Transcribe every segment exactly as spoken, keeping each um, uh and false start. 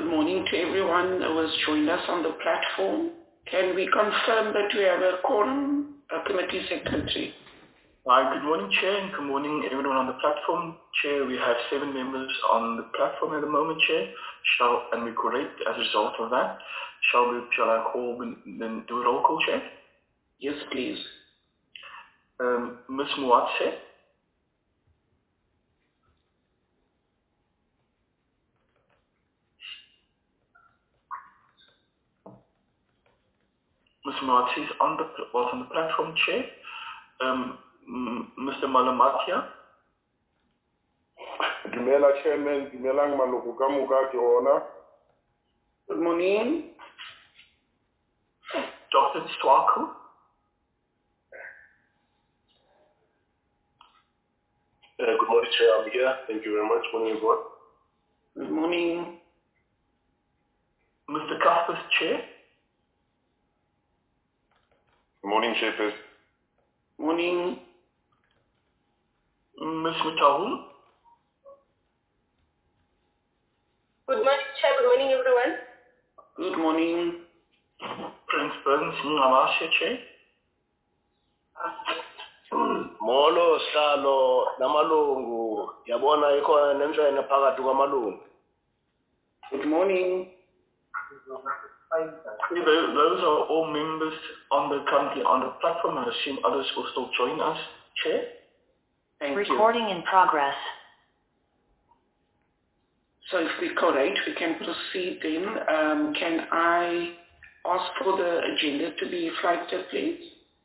Good morning to everyone who has joined us on the platform. Can we confirm that we have a quorum, a committee secretary? Hi, good morning, Chair, and good morning everyone on the platform. Chair, we have seven members on the platform at the moment, Chair. Shall, and we're correct as a result of that. Shall we, shall I call, then do a roll call, Chair? Yes, please. Um, Miz Muatse. Miz Muatse is on the, was on the platform, Chair. Um, Mister Malamatia. Dumela Chairman, Dumelang Maloko ka moka ke ona. Good morning. Doctor Stwaku. Uh, good morning, Chair. I'm here. Thank you very much. Morning, everyone. Good morning. Mister Kaspers, Chair. Good morning, Chairperson. Morning. Miz Mutahul. Good morning, Chair. Good morning, everyone. Good morning. Prince Burns Ngamashia, Chair. Molo Salo Namalungu yabona ikhona nemshayana phakathi kwamalungu. Good morning. Those are all members on the currently on the platform. I assume others will still join us, Chair. Thank Recording you. in progress. So if we're correct, we can proceed then. Um, can I ask for the agenda to be reflected, please?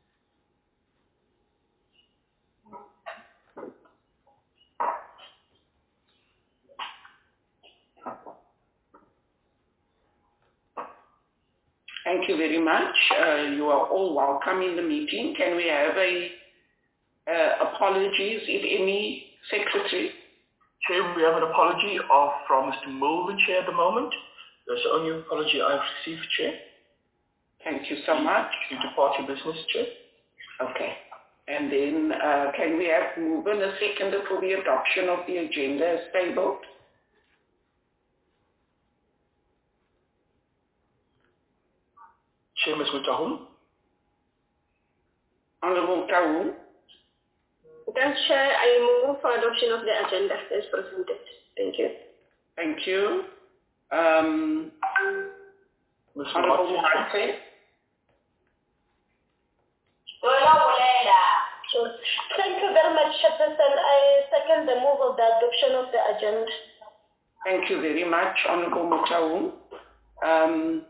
Thank you very much. Uh, you are all welcome in the meeting. Can we have a uh, apologies, if any, Secretary? Chair, we have an apology of, from Mister Mulvin, Chair, at the moment. That's the only apology I've received, Chair. Thank you so much. To depart your business, Chair. Okay. And then uh, can we have moved a second for the adoption of the agenda as tabled? Chair, Miz Mutahul. Honorable Taul. Thanks, Chair. I move for adoption of the agenda as presented. Thank you. Thank you. Um, Honorable Muatse. Thank you very much, Chairperson. I second the move of the adoption of the agenda. Thank you very much, Honorable Mutawu. Um,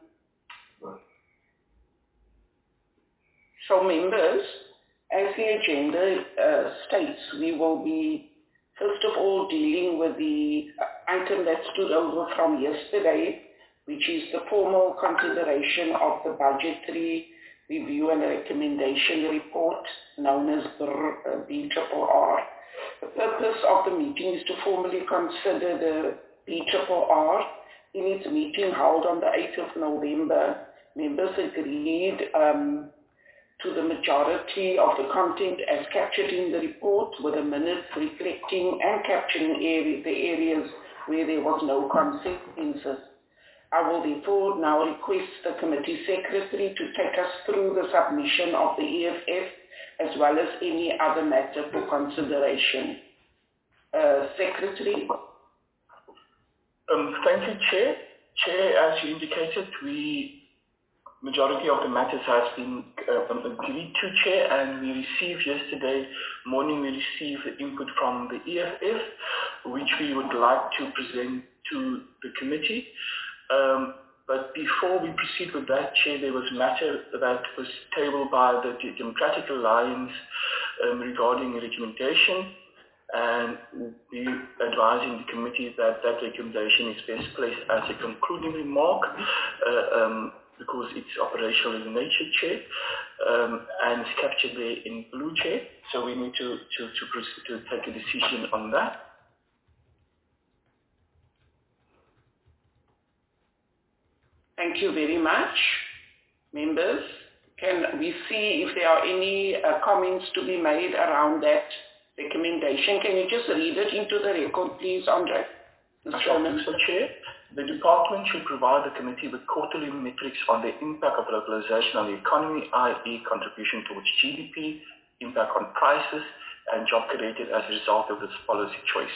so members, as the agenda uh, states, we will be first of all dealing with the item that stood over from yesterday, which is the formal consideration of the budgetary review and recommendation report known as B R R R. The purpose of the meeting is to formally consider the B R R R. In its meeting held on the eighth of November, members agreed um, to the majority of the content as captured in the report, with the minutes reflecting and capturing area, the areas where there was no consensus. I will therefore now request the committee secretary to take us through the submission of the E F F as well as any other matter for consideration. Uh, secretary. Um, thank you, Chair. Chair, as you indicated, we majority of the matters has been uh, agreed to, Chair, and we received yesterday morning, we received the input from the E F F, which we would like to present to the committee. Um, but before we proceed with that, Chair, there was a matter that was tabled by the Democratic Alliance um, regarding recommendation, and we advising the committee that that recommendation is best placed as a concluding remark, uh, um, because it's operational in nature, Chair, um, and it's captured there in blue, Chair. So we need to, to, to, to take a decision on that. Thank you very much. Members, can we see if there are any uh, comments to be made around that recommendation? Can you just read it into the record, please, Andre? I shall do so, Chair. The department should provide the committee with quarterly metrics on the impact of localization on the economy, that is contribution towards G D P, impact on prices, and job created as a result of this policy choice.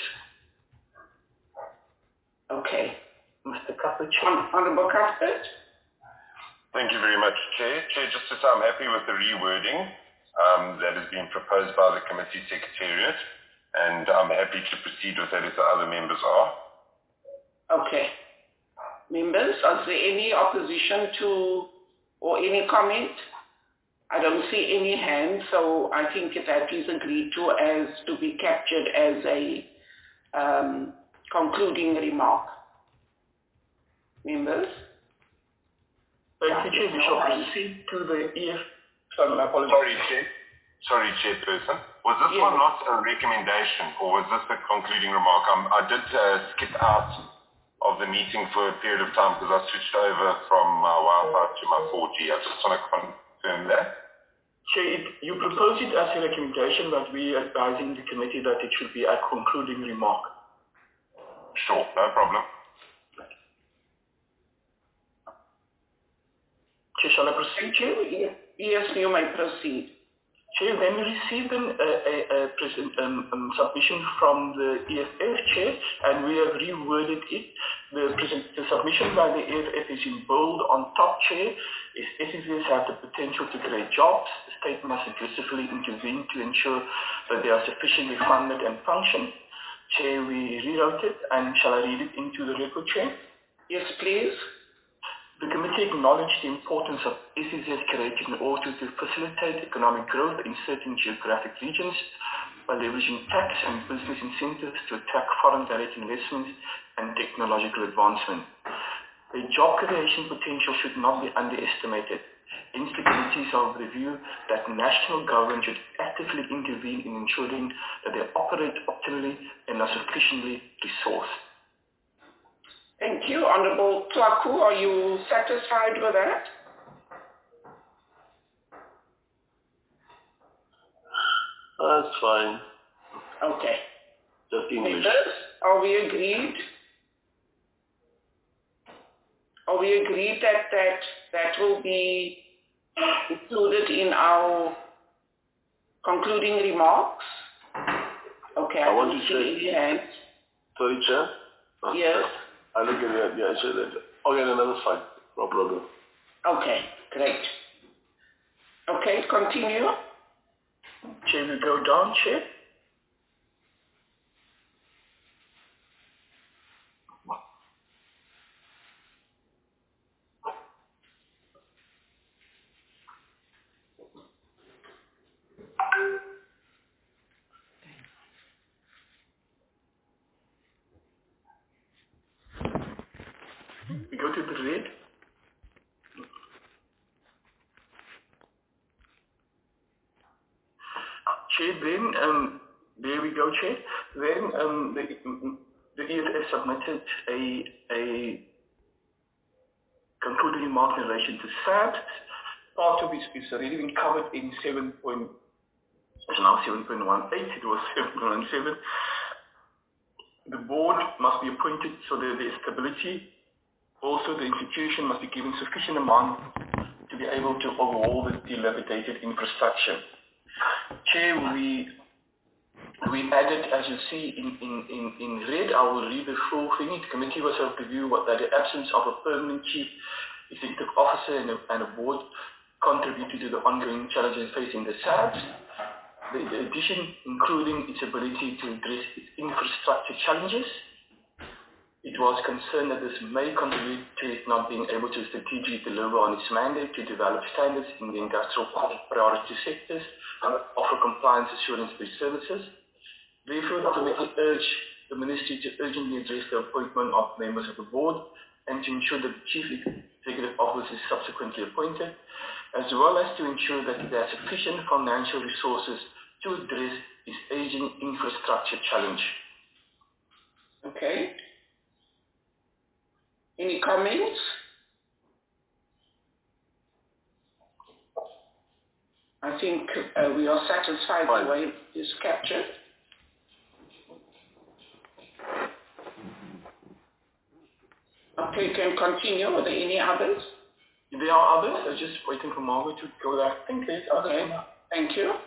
Okay. Mister Cuthbert. Hon Honourable Cuthbert. Thank you very much, Chair. Chair, just to say I'm happy with the rewording um, that has been proposed by the committee secretariat, and I'm happy to proceed with that if the other members are. Okay. Members, is there any opposition to or any comment? I don't see any hands, so I think that is agreed to as to be captured as a um, concluding remark. Members? Thank you, Chair. We shall proceed to the E F. Sorry, my apologies. Sorry, Chair. Sorry, Chairperson. Was this yes. one not a recommendation, or was this the concluding remark? Um, I did uh, skip out of the meeting for a period of time because I switched over from my Wi-Fi to my four G. I just want to confirm that. Chair, it, you proposed it as a recommendation, but we are advising the committee that it should be a concluding remark. Sure, no problem. Chair, shall I proceed, Chair? Yes, you may proceed. Chair, then we received an, a, a, a present, um, um, submission from the E F F, Chair, and we have reworded it. The, present, the submission by the E F F is in bold on top, Chair. Is S E Zs have the potential to create jobs. The state must aggressively intervene to ensure that they are sufficiently funded and function. Chair, we rewrote it, and shall I read it into the record, Chair? Yes, please. The committee acknowledged the importance of S E Zs created in order to facilitate economic growth in certain geographic regions by leveraging tax and business incentives to attract foreign direct investments and technological advancement. The job creation potential should not be underestimated. Hence, the committee is of the view that national government should actively intervene in ensuring that they operate optimally and are sufficiently resourced. Thank you. Honourable Tlaku, are you satisfied with that? That's fine. Okay. Just English. Members, are we agreed? Are we agreed that that, that will be included in our concluding remarks? Okay, I, I want don't to see any hands. Sorry, Chair? Oh, yes. I look at it, yeah, I said that. Okay, then that's fine. No problem. Okay, great. Okay, continue. Chair, we go down, Chair. We go to the red. Chair, then, um, there we go, Chair. Then um, the, the E F F submitted a, a concluding remark in relation to S A B. Part of it is already been covered in seven point, it's now seven point one eight, it was seven point one seven. The board must be appointed so that there is stability. Also, the institution must be given sufficient amount to be able to overhaul the dilapidated infrastructure. Chair, we we added, as you see in, in, in, in red, I will read the full thing. The committee was of the view that the absence of a permanent chief executive officer and a, and a board contributed to the ongoing challenges facing the S A B. The, the addition, including its ability to address its infrastructure challenges. It was concerned that this may contribute to it not being able to strategically deliver on its mandate to develop standards in the industrial priority sectors and offer compliance assurance-based services. Therefore, the committee urged the Ministry to urgently address the appointment of members of the board and to ensure that the Chief Executive Officer is subsequently appointed, as well as to ensure that there are sufficient financial resources to address its aging infrastructure challenge. Okay. Any comments? I think uh, we are satisfied with the way it is captured. Okay, you can continue. Are there any others? There are others. I'm just waiting for Margaret to go there. I think there's others. Okay, thank you.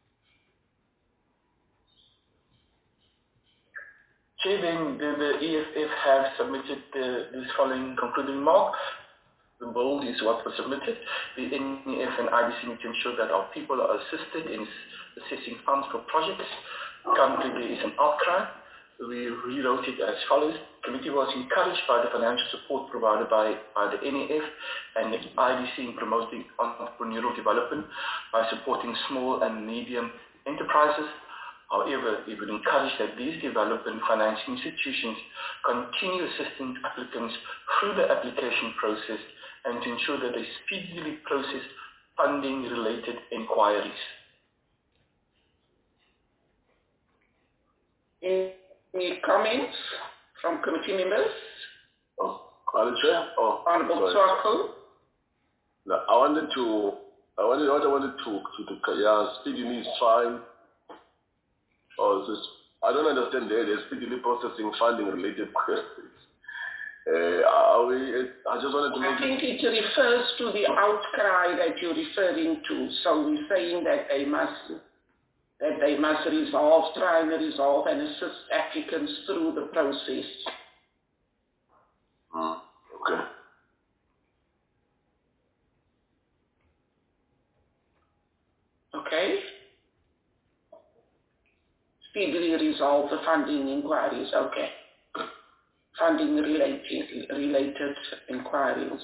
Chair, then the, the E F F have submitted the, this following concluding remarks. The bold is what was submitted. The N E F and I B C need to ensure that our people are assisted in assessing funds for projects. Currently, there is an outcry. We rewrote it as follows. The committee was encouraged by the financial support provided by, by the N E F and the I B C in promoting entrepreneurial development by supporting small and medium enterprises. However, it would encourage that these development financial institutions continue assisting applicants through the application process and to ensure that they speedily process funding-related inquiries. Any comments from committee members? Oh, Madam Chair? Oh, Honorable Swarko? No, I wanted to, I wanted, what I wanted to, to, to yeah, speedily is fine. Or is this, I don't understand there, they're speedily processing funding-related questions. Uh, are we, I just wanted to I think it refers to the outcry that you're referring to. So we're saying that they must that they must resolve, try and resolve and assist applicants through the process. Mm, okay. Okay. Speedily resolve the funding inquiries. Okay. Funding related related inquiries.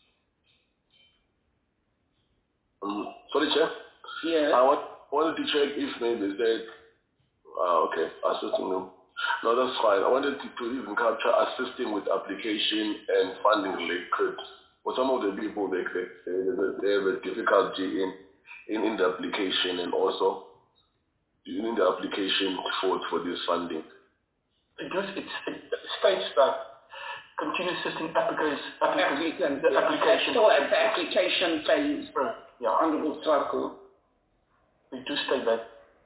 Um, sorry, Chair. Yes. I want, wanted to check if maybe that. Ah, okay. Assisting them. No, that's fine. I wanted to, to even capture assisting with application and funding related. For some of the people, they they, they have a difficulty in, in in the application and also in the application for for this funding. It does. It, it states that continue assisting applicants. applicants Applicant, the yeah. application. So at the application phase. Right. Yeah. Honorable Swarko. We do state that.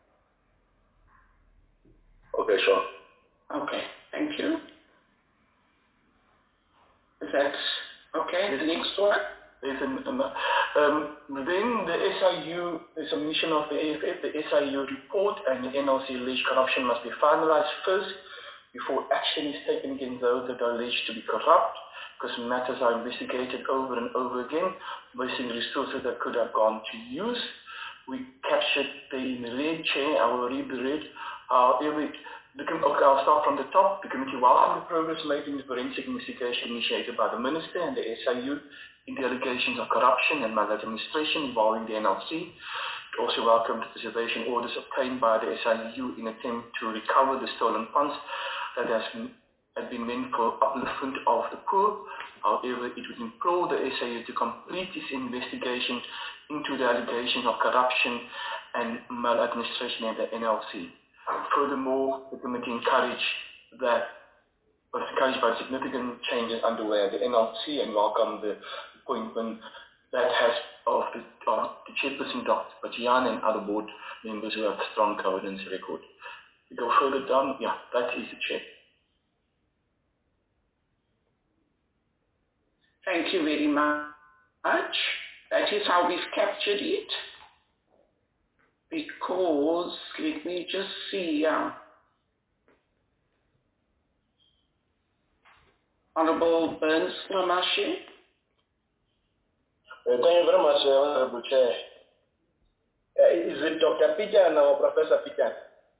Okay, sure. Okay, thank you. Is that okay? The next one? There's an, an, um, then the S I U, the submission of the A F F, the S I U report and the N L C alleged corruption must be finalized first before action is taken against those that are alleged to be corrupt, because matters are investigated over and over again, wasting resources that could have gone to use. We captured the in the red chair, I will read the red. However, the, okay, I'll start from the top. The committee welcomed the progress made in the forensic investigation initiated by the Minister and the S I U in the allegations of corruption and maladministration involving the N L C. It also welcomed the preservation orders obtained by the S I U in attempt to recover the stolen funds that has been, had been meant for upliftment of the poor. However, it would implore the S I U to complete its investigation into the allegations of corruption and maladministration at the N L C. Furthermore, the committee encouraged that was encouraged by significant changes underway at the N L C and welcomed the appointment that has of the, of the chairperson, Doctor Pachian, and other board members who have a strong governance record. We go further down, yeah, that is the chair. Thank you very much. That is how we've captured it. Because, let me just see, uh, Honorable Burns Namashi. Uh, thank you very much, uh, Honorable Chair. Uh, is it Doctor Pijan or Professor Pijan?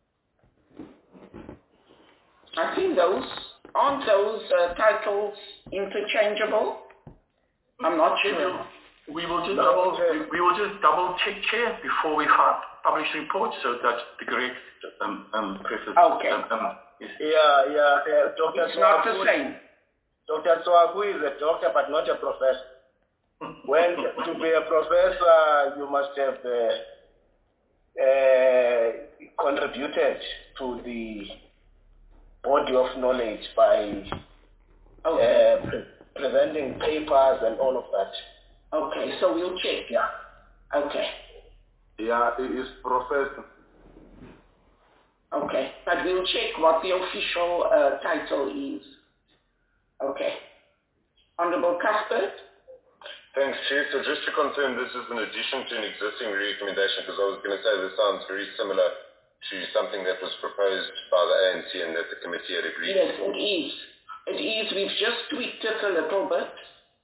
I think those, aren't those uh, titles interchangeable? I'm not sure. We will just no, double okay. we, we will just double check, Chair, before we publish reports, so that the correct um, um, preface. Okay. Um, um, is yeah, yeah. Uh, Doctor It's not the same. Doctor Swaku is a doctor, but not a professor. When to be a professor, you must have uh, uh, contributed to the body of knowledge by okay. uh, pre presenting papers and all of that. Okay, so we'll check. Yeah. Okay. Yeah, it is Professor. Okay, but we'll check what the official uh, title is. Okay. Honorable Cuthbert. Thanks, Chair. So just to confirm, this is in addition to an existing recommendation, because I was going to say this sounds very similar to something that was proposed by the A N C and that the committee had agreed yes, to. Yes, it is. It is. We've just tweaked it a little bit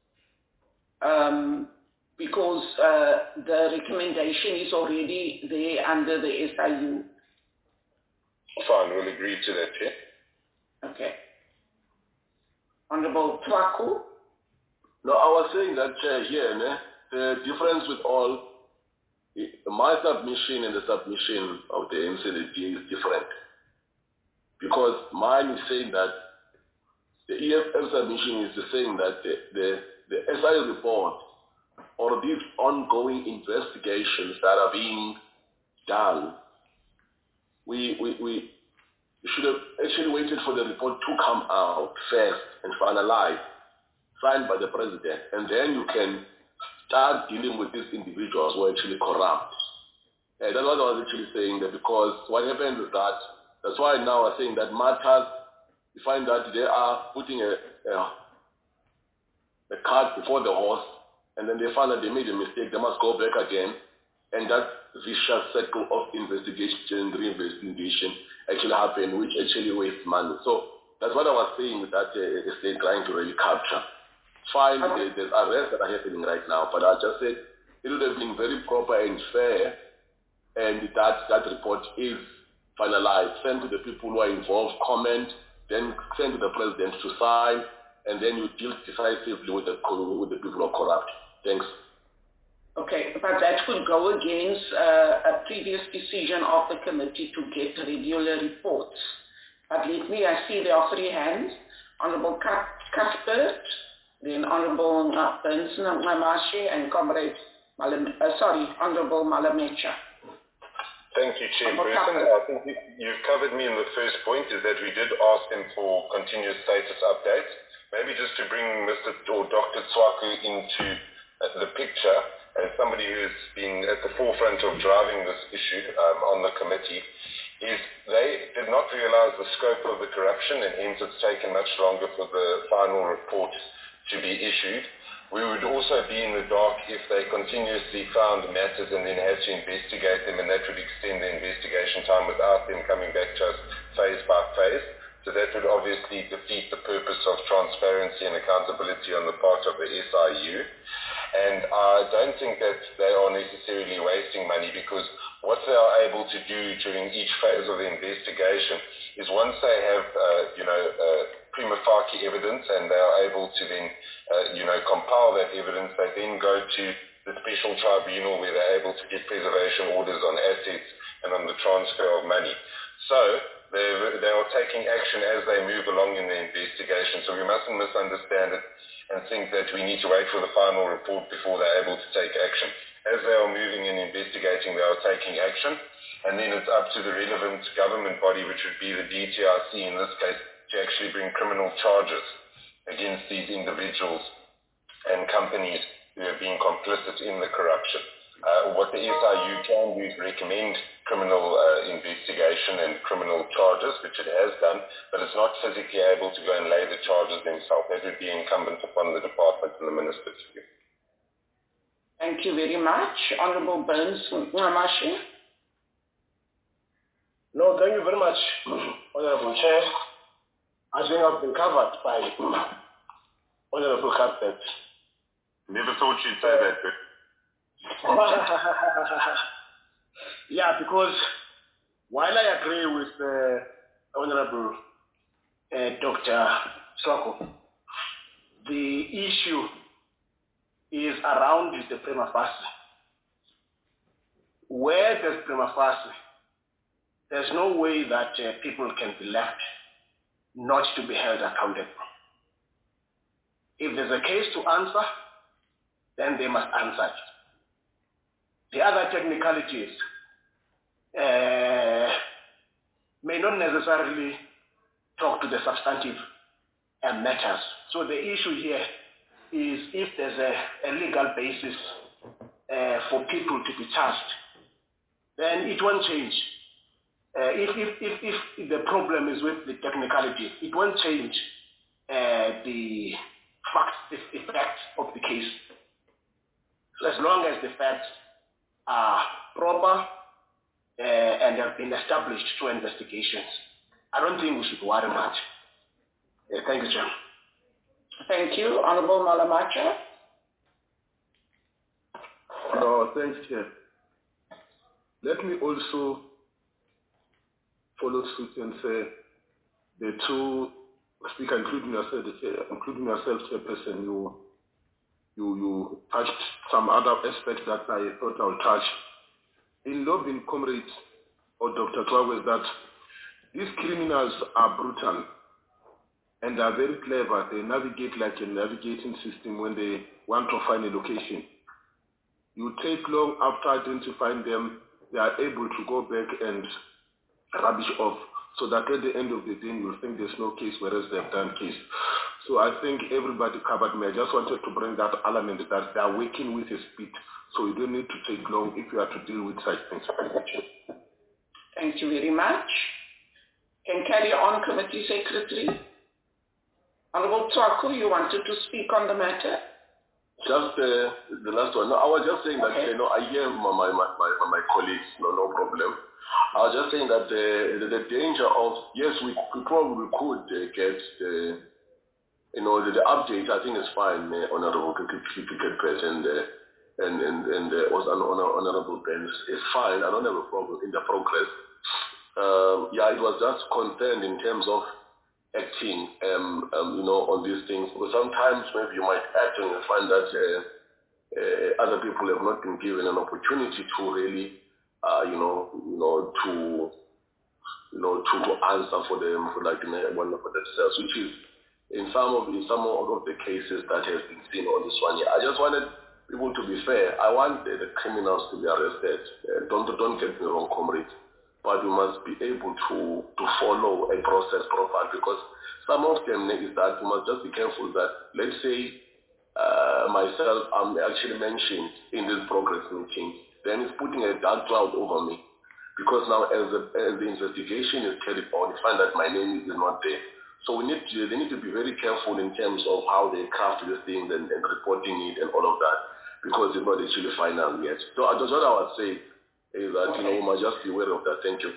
um, because uh, the recommendation is already there under the S I U. Fine, we'll agree to that, Chair. Okay. Honorable Twaku. No, I was saying that uh, here, ne, the difference with all, my submission and the submission of the M C L D is different. Because mine is saying that the E F F submission is saying that the, the, the S I report or these ongoing investigations that are being done, we, we, we should have actually waited for the report to come out first and finalized, signed by the president, and then you can start dealing with these individuals who are actually corrupt. And that's what I was actually saying, that because what happened with that, that's why now I'm saying that matters, you find that they are putting a, a, a cart before the horse, and then they find that they made a mistake, they must go back again, and that vicious cycle of investigation, reinvestigation actually happen, which actually wastes money. So that's what I was saying that uh, the state trying to really capture. Fine, okay. There's arrests that are happening right now, but I just said it would have been very proper and fair, and that that report is finalized, sent to the people who are involved, comment, then send to the president to sign, and then you deal decisively with the with the people who are corrupt. Thanks. Okay, but that could go against uh, a previous decision of the committee to get regular reports. But let me, I see there are three hands. Honorable Cuthbert, then Honorable Benson Ngqamashe, and Comrade Malam, uh, sorry, Honorable Malamecha. Thank you, Chairperson. I think you've covered me in the first point, is that we did ask them for continuous status updates. Maybe just to bring Mister or Doctor Twaku into uh, the picture, as somebody who's been at the forefront of driving this issue um, on the committee, is they did not realize the scope of the corruption, and hence it's taken much longer for the final report to be issued. We would also be in the dark if they continuously found matters and then had to investigate them, and that would extend the investigation time without them coming back to us phase by phase. So that would obviously defeat the purpose of transparency and accountability on the part of the S I U. And I don't think that they are necessarily wasting money, because what they are able to do during each phase of the investigation is, once they have, uh, you know, uh, prima facie evidence, and they are able to then, uh, you know, compile that evidence, they then go to the special tribunal where they're able to get preservation orders on assets and on the transfer of money. So they they are taking action as they move along in the investigation. So we mustn't misunderstand it and think that we need to wait for the final report before they're able to take action. As they are moving and investigating, they are taking action, and then it's up to the relevant government body, which would be the D T I C in this case, to actually bring criminal charges against these individuals and companies who have been complicit in the corruption. Uh, what the S I U can do is recommend criminal uh, investigation and criminal charges, which it has done, but it's not physically able to go and lay the charges themselves. That would be incumbent upon the department and the minister to do. Thank you very much. Honorable Burns Ngqamashe. No, thank you very much, Honorable Chair. I think I've been covered by Honorable Cuthbert. Never thought you'd say that, but... Yeah, because while I agree with uh, Honorable uh, Doctor Twaku, the issue is around the prima facie. Where there's prima facie, there's no way that uh, people can be left not to be held accountable. If there's a case to answer, then they must answer it. The other technicalities uh, may not necessarily talk to the substantive uh, matters. So the issue here is, if there's a, a legal basis uh, for people to be charged, then it won't change. Uh, if, if, if, if the problem is with the technicalities, it won't change uh, the facts, the, the facts of the case. So as long as the facts are proper uh, and have been established through investigations, I don't think we should worry much. Uh, thank you, Chair. Thank you. Honorable Malamacha. Uh, thanks, Chair. Let me also follow suit and say the two speaker, including yourself, the chair, including yourself, Chairperson, you, you, you touched some other aspects that I thought I would touch. In lobbying, comrades, or Doctor Twawe, that these criminals are brutal and are very clever. They navigate like a navigating system when they want to find a location. You take long after identifying them, they are able to go back and rubbish off, so that at the end of the day, you'll think there's no case, whereas they've done case. So I think everybody covered me. I just wanted to bring that element that they are working with a speed, so you don't need to take long if you have to deal with such things. Thank you very much. Can carry on, Committee Secretary. Honorable Twaku, you wanted to speak on the matter? Just uh, the last one. No, I was just saying that, okay. you know, I hear my, my, my, my colleagues, no, no problem. I was just saying that the, the, the danger of, yes, we, we probably could uh, get the, you know, the, the update, I think is fine, uh, Honorable Cricket and, uh, and, and, and uh, was an honor, Honorable Benz, is fine. I don't have a problem in the progress. Um, yeah, it was just concerned in terms of acting, um, um, you know, on these things. Because sometimes maybe you might act and you find that uh, uh, other people have not been given an opportunity to really, uh, you know, you know, to, you know, to, to answer for them, for like, you know, for themselves, which is in some of in some of the cases that has been seen on this one. Yeah, I just wanted people to be fair. I want the, the criminals to be arrested. Uh, don't don't get me wrong, comrades. But we must be able to, to follow a process properly, because some of them is that you must just be careful that, let's say, uh, myself, I'm actually mentioned in this progress meeting, then it's putting a dark cloud over me, because now as the, as the investigation is carried on, you find that my name is not there. So we need to, they need to be very careful in terms of how they craft these things and, and reporting it and all of that, because it's not actually final yet. So that's what I would say. Is that, okay. you know, we must just be aware of that. Thank you.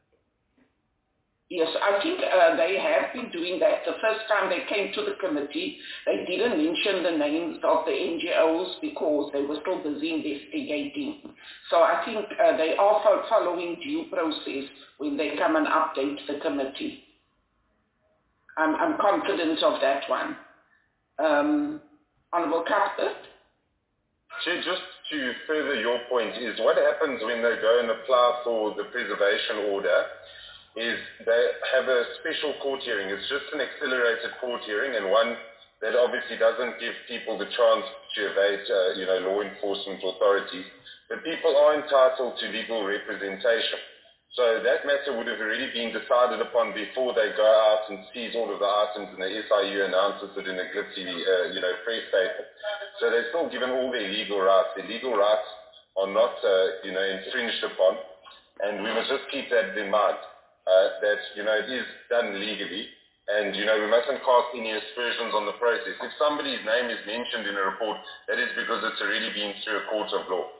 Yes, I think uh, they have been doing that. The first time they came to the committee, they didn't mention the names of the N G Os because they were still busy investigating. So I think uh, they are following due process when they come and update the committee. I'm, I'm confident of that one. Um, Honourable Cuthbert? Chair, just to further your point, is what happens when they go and apply for the preservation order is they have a special court hearing. It's just an accelerated court hearing, and one that obviously doesn't give people the chance to evade, uh, you know, law enforcement authorities. But people are entitled to legal representation. So that matter would have already been decided upon before they go out and seize all of the items, and the S I U announces it in a glitzy, uh, you know, press statement. So they're still given all their legal rights. Their legal rights are not, uh, you know, infringed upon, and we must just keep that in mind, uh, that, you know, it is done legally, and, you know, we mustn't cast any aspersions on the process. If somebody's name is mentioned in a report, that is because it's already been through a court of law.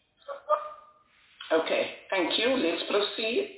Okay, thank you. Let's proceed.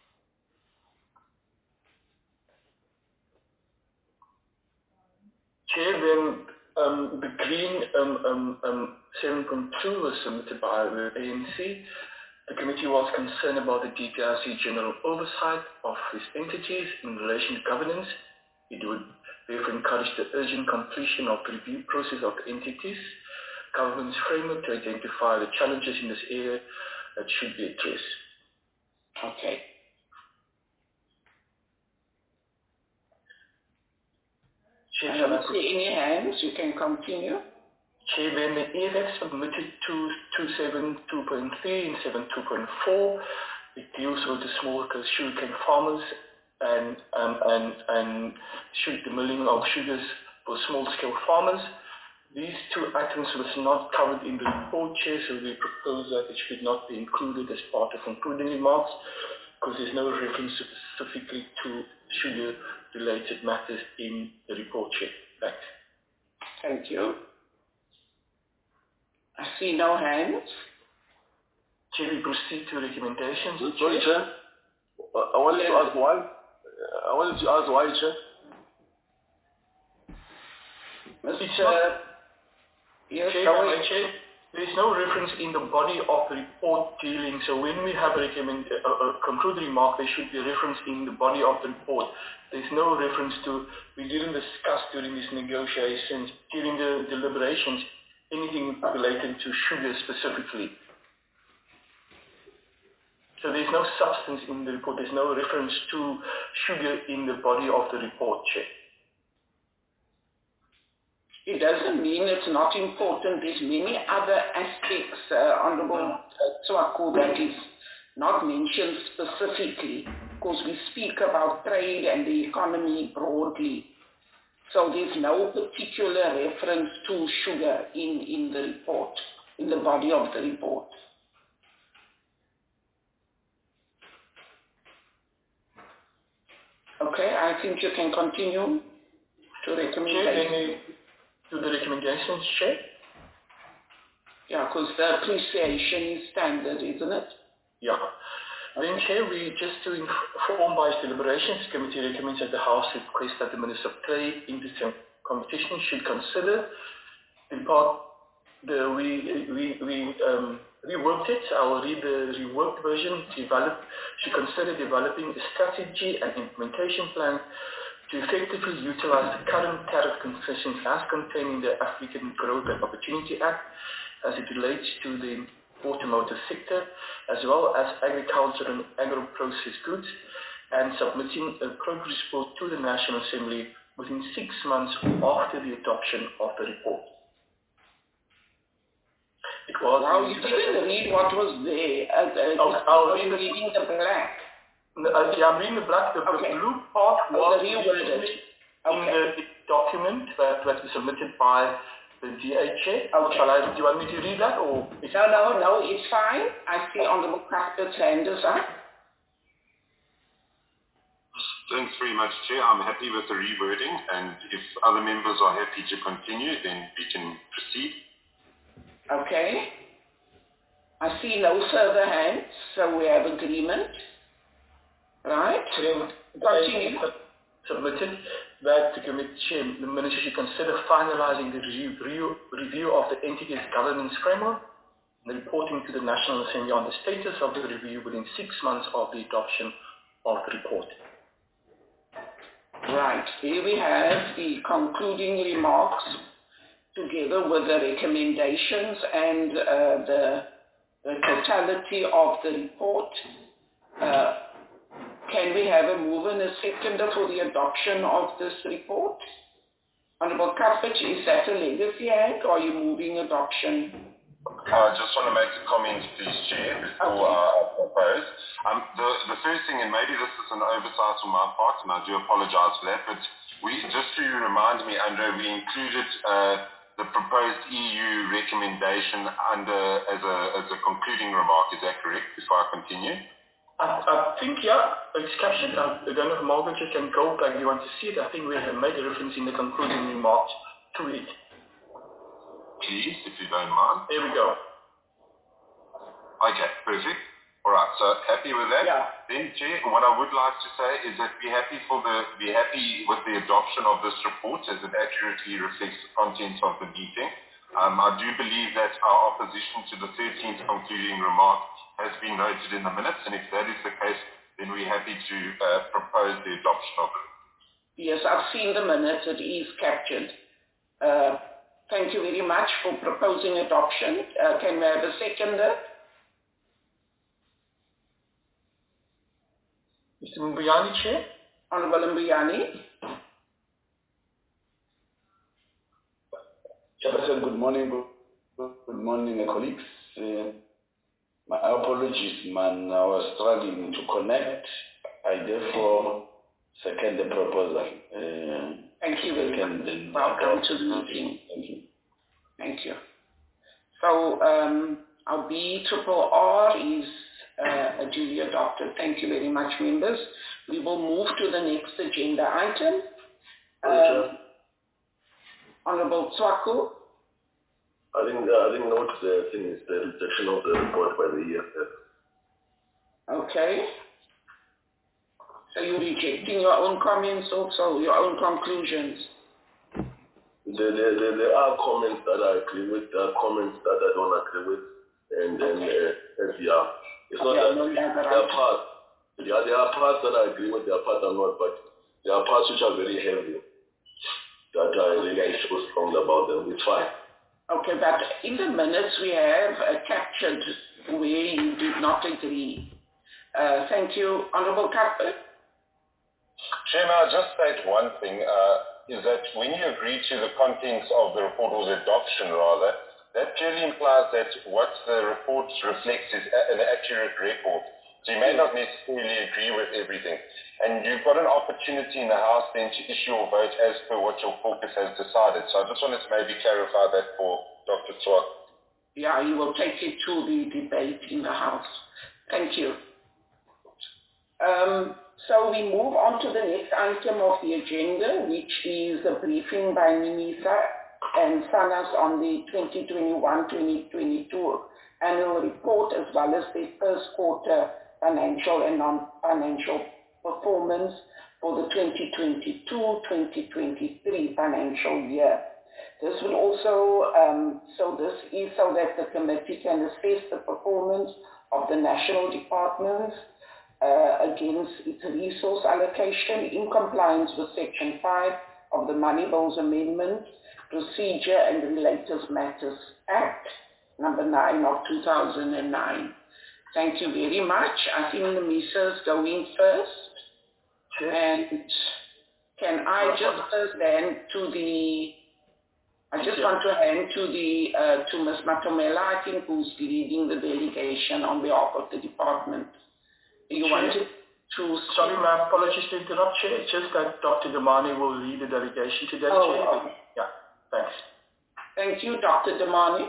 Chair, then um, the Green um, um, um, seven point two was submitted by the A N C. The committee was concerned about the D T I C general oversight of these entities in relation to governance. It would therefore encourage the urgent completion of the review process of the entities, governance framework to identify the challenges in this area that should be addressed. Okay. Chair, I don't see any hands. You can continue. Chair, then the E F F submitted to two seven two point three and seven two point four. It deals with the small sugarcane farmers and, um, and, and shoot the milling of sugars for small-scale farmers. These two items was not covered in the report, Chair, so we propose that it should not be included as part of concluding remarks, because there's no reference specifically to sugar-related matters in the report, Chair. Thanks. Thank you. I see no hands. Chair, we proceed to recommendations. Sorry, Chair. I wanted to ask why. I wanted to ask why, Chair. Mister Yes, Chair, Chair, there is no reference in the body of the report dealing. So when we have a, recommend, a, a concluding remark, there should be a reference in the body of the report. There is no reference to, we didn't discuss during these negotiations, during the deliberations, anything related to sugar specifically. So there's no substance in the report. There's no reference to sugar in the body of the report, Chair. It doesn't mean it's not important. There's many other aspects, uh, Honourable Swaku, that is not mentioned specifically, because we speak about trade and the economy broadly. So there's no particular reference to sugar in, in the report, in the body of the report. Okay, I think you can continue to recommend. To the recommendations, Chair? Yeah, because the appreciation is standard, isn't it? Yeah. Then, Chair, we just to inform by deliberations, the committee recommends that the House request that the Minister of Trade, Industry and Competition should consider, in part, the, we, we, we um, reworked it, I will read the reworked version, develop, should consider developing a strategy and implementation plan to effectively utilize the current tariff concessions as contained in the African Growth and Opportunity Act as it relates to the automotive sector, as well as agriculture and agro-processed goods, and submitting a progress report to the National Assembly within six months after the adoption of the report. It was wow, you didn't read what was there. Uh, uh, I'll, I'll read reading the black. Uh, yeah, I'm reading the black. The, okay. the blue part was in okay. the document that, that was submitted by the D H A. Okay. Shall I, do you want me to read that? Or no, no, no, it's fine. I see Honourable Cuthbert's hand is up. Thanks very much, Chair. I'm happy with the rewording, and if other members are happy to continue, then we can proceed. Okay. I see no further hands, so we have agreement. Right. Continue. Submitted that the committee, the Minister should consider finalising the review, review of the entity's governance framework and reporting to the National Assembly on the status of the review within six months of the adoption of the report. Right. Here we have the concluding remarks together with the recommendations and uh, the, the totality of the report. Uh, Can we have a move and a seconder for the adoption of this report? Honourable Cuthbert, is that a legacy act or are you moving adoption? I just want to make a comment, please, Chair, before okay. I propose. Um, the, the first thing, and maybe this is an oversight on my part, and I do apologise for that, but we, just to remind me, Andre, we included uh, the proposed E U recommendation under as a, as a concluding remark. Is that correct, before I continue? I, I think, yeah, it's captured. I don't know if Margaret just can go back. You want to see it? I think we have made a reference in the concluding remarks to it. Please, if you don't mind. There we go. Okay, perfect. All right, so happy with that? Yeah. Then, Chair, what I would like to say is that be happy for the be happy with the adoption of this report as it accurately reflects the content of the meeting. Um, I do believe that our opposition to the thirteenth concluding remark has been noted in the minutes, and if that is the case, then we're happy to uh, propose the adoption of it. Yes, I've seen the minutes. It is captured. Uh, thank you very much for proposing adoption. Uh, can we have a seconder? Mister Mbuyani, Chair. Honourable Mbuyani. Chairperson, good morning. Good morning, colleagues. Uh, my apologies, man. I was struggling to connect. I therefore second the proposal. Uh, Thank you very much. Welcome to the meeting. Thank you. Thank you. So um, our B triple R is uh, duly adopted. Thank you very much, members. We will move to the next agenda item. Um, Honorable Tswaku? I think, uh, I think note the thing is the rejection of the report by the E F F. Okay. So you're rejecting your own comments also, your own conclusions? There, there, there, there are comments that I agree with, there are comments that I don't agree with, and then, okay. uh, and yeah, it's not yeah, that, no, there are parts, yeah, there are parts that I agree with, there are parts I'm not, but there are parts which are very heavy, that I really I feel strong about them. It's fine. Okay, but in the minutes we have uh, captured where you did not agree. Uh, thank you. Honorable Cuthbert? Chairman, I'll just state one thing, uh, is that when you agree to the contents of the report, or the adoption rather, that clearly implies that what the report reflects is an accurate record. So you may not necessarily agree with everything. And you've got an opportunity in the House then to issue your vote as per what your caucus has decided. So I just wanted to maybe clarify that for Doctor Tswak. Yeah, you will take it to the debate in the House. Thank you. Um, so we move on to the next item of the agenda, which is a briefing by NIMISA and SANAS on the twenty twenty-one twenty twenty-two annual report, as well as the first quarter financial and non-financial performance for the twenty twenty-two twenty twenty-three financial year. This will also, um, so this is so that the committee can assess the performance of the national departments uh, against its resource allocation in compliance with Section five of the Money Bills Amendment, Procedure and Related Matters Act, number nine of two thousand nine. Thank you very much. I think the Missus going first. Sure. And can I just first then to the, I just want to hand to the, uh, to Miz Matomela, I think, who's leading the delegation on behalf of the department. You Chair, wanted to... Sorry, my apologies to interrupt, Chair. It's just that Doctor Damani will lead the delegation today, oh, Chair. Oh. Yeah, thanks. Thank you, Doctor Damani.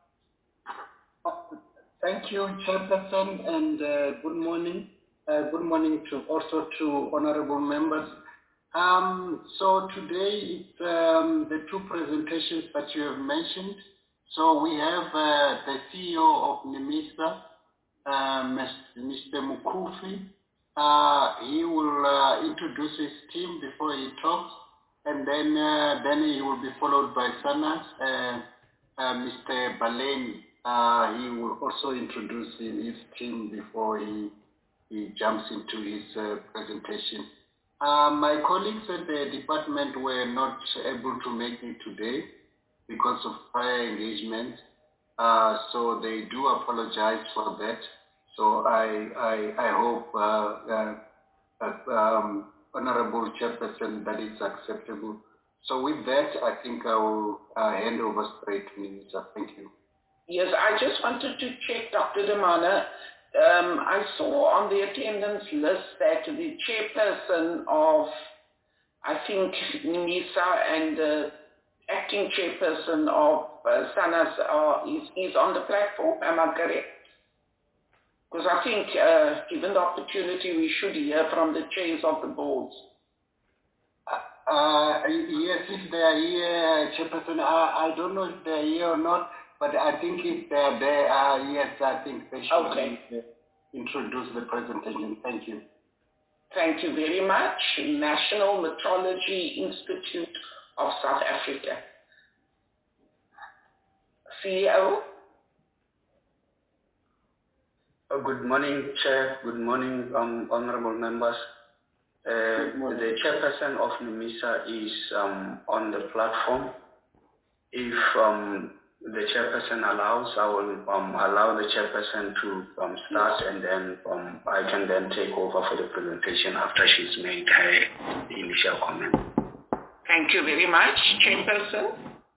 Thank you, Chairperson, and uh, good morning. Uh, good morning to also to honorable members. Um, so today it's um, the two presentations that you have mentioned. So we have uh, the C E O of NIMISA, uh, Mister Mukufi. Uh, he will uh, introduce his team before he talks, and then uh, then he will be followed by SANAS, uh, uh, Mister Baleni. Uh, he will also introduce his team before he, he jumps into his uh, presentation. Uh, my colleagues at the department were not able to make it today because of prior engagements, uh, so they do apologize for that. So I, I, I hope, uh, uh, uh, um, Honorable Chairperson, that is acceptable. So with that, I think I will uh, hand over straight to Minister. Thank you. Yes, I just wanted to check, Doctor Damana. Um, I saw on the attendance list that the chairperson of, I think, NIMISA and the acting chairperson of uh, SANAS are, is, is on the platform. Am I correct? Because I think, uh, given the opportunity, we should hear from the chairs of the boards. Uh, uh, yes, if they are here, Chairperson, I, I don't know if they are here or not. But I think if they're there, uh, yes, I think they should okay. introduce the presentation. Thank you. Thank you very much. National Metrology Institute of South Africa. C E O. Oh, good morning, Chair. Good morning, um, honorable members. Uh, morning. The chairperson of NIMISA is um, on the platform. If um, the chairperson allows, I will um, allow the chairperson to um, start, and then um, I can then take over for the presentation after she's made her initial comment. Thank you very much, Chairperson.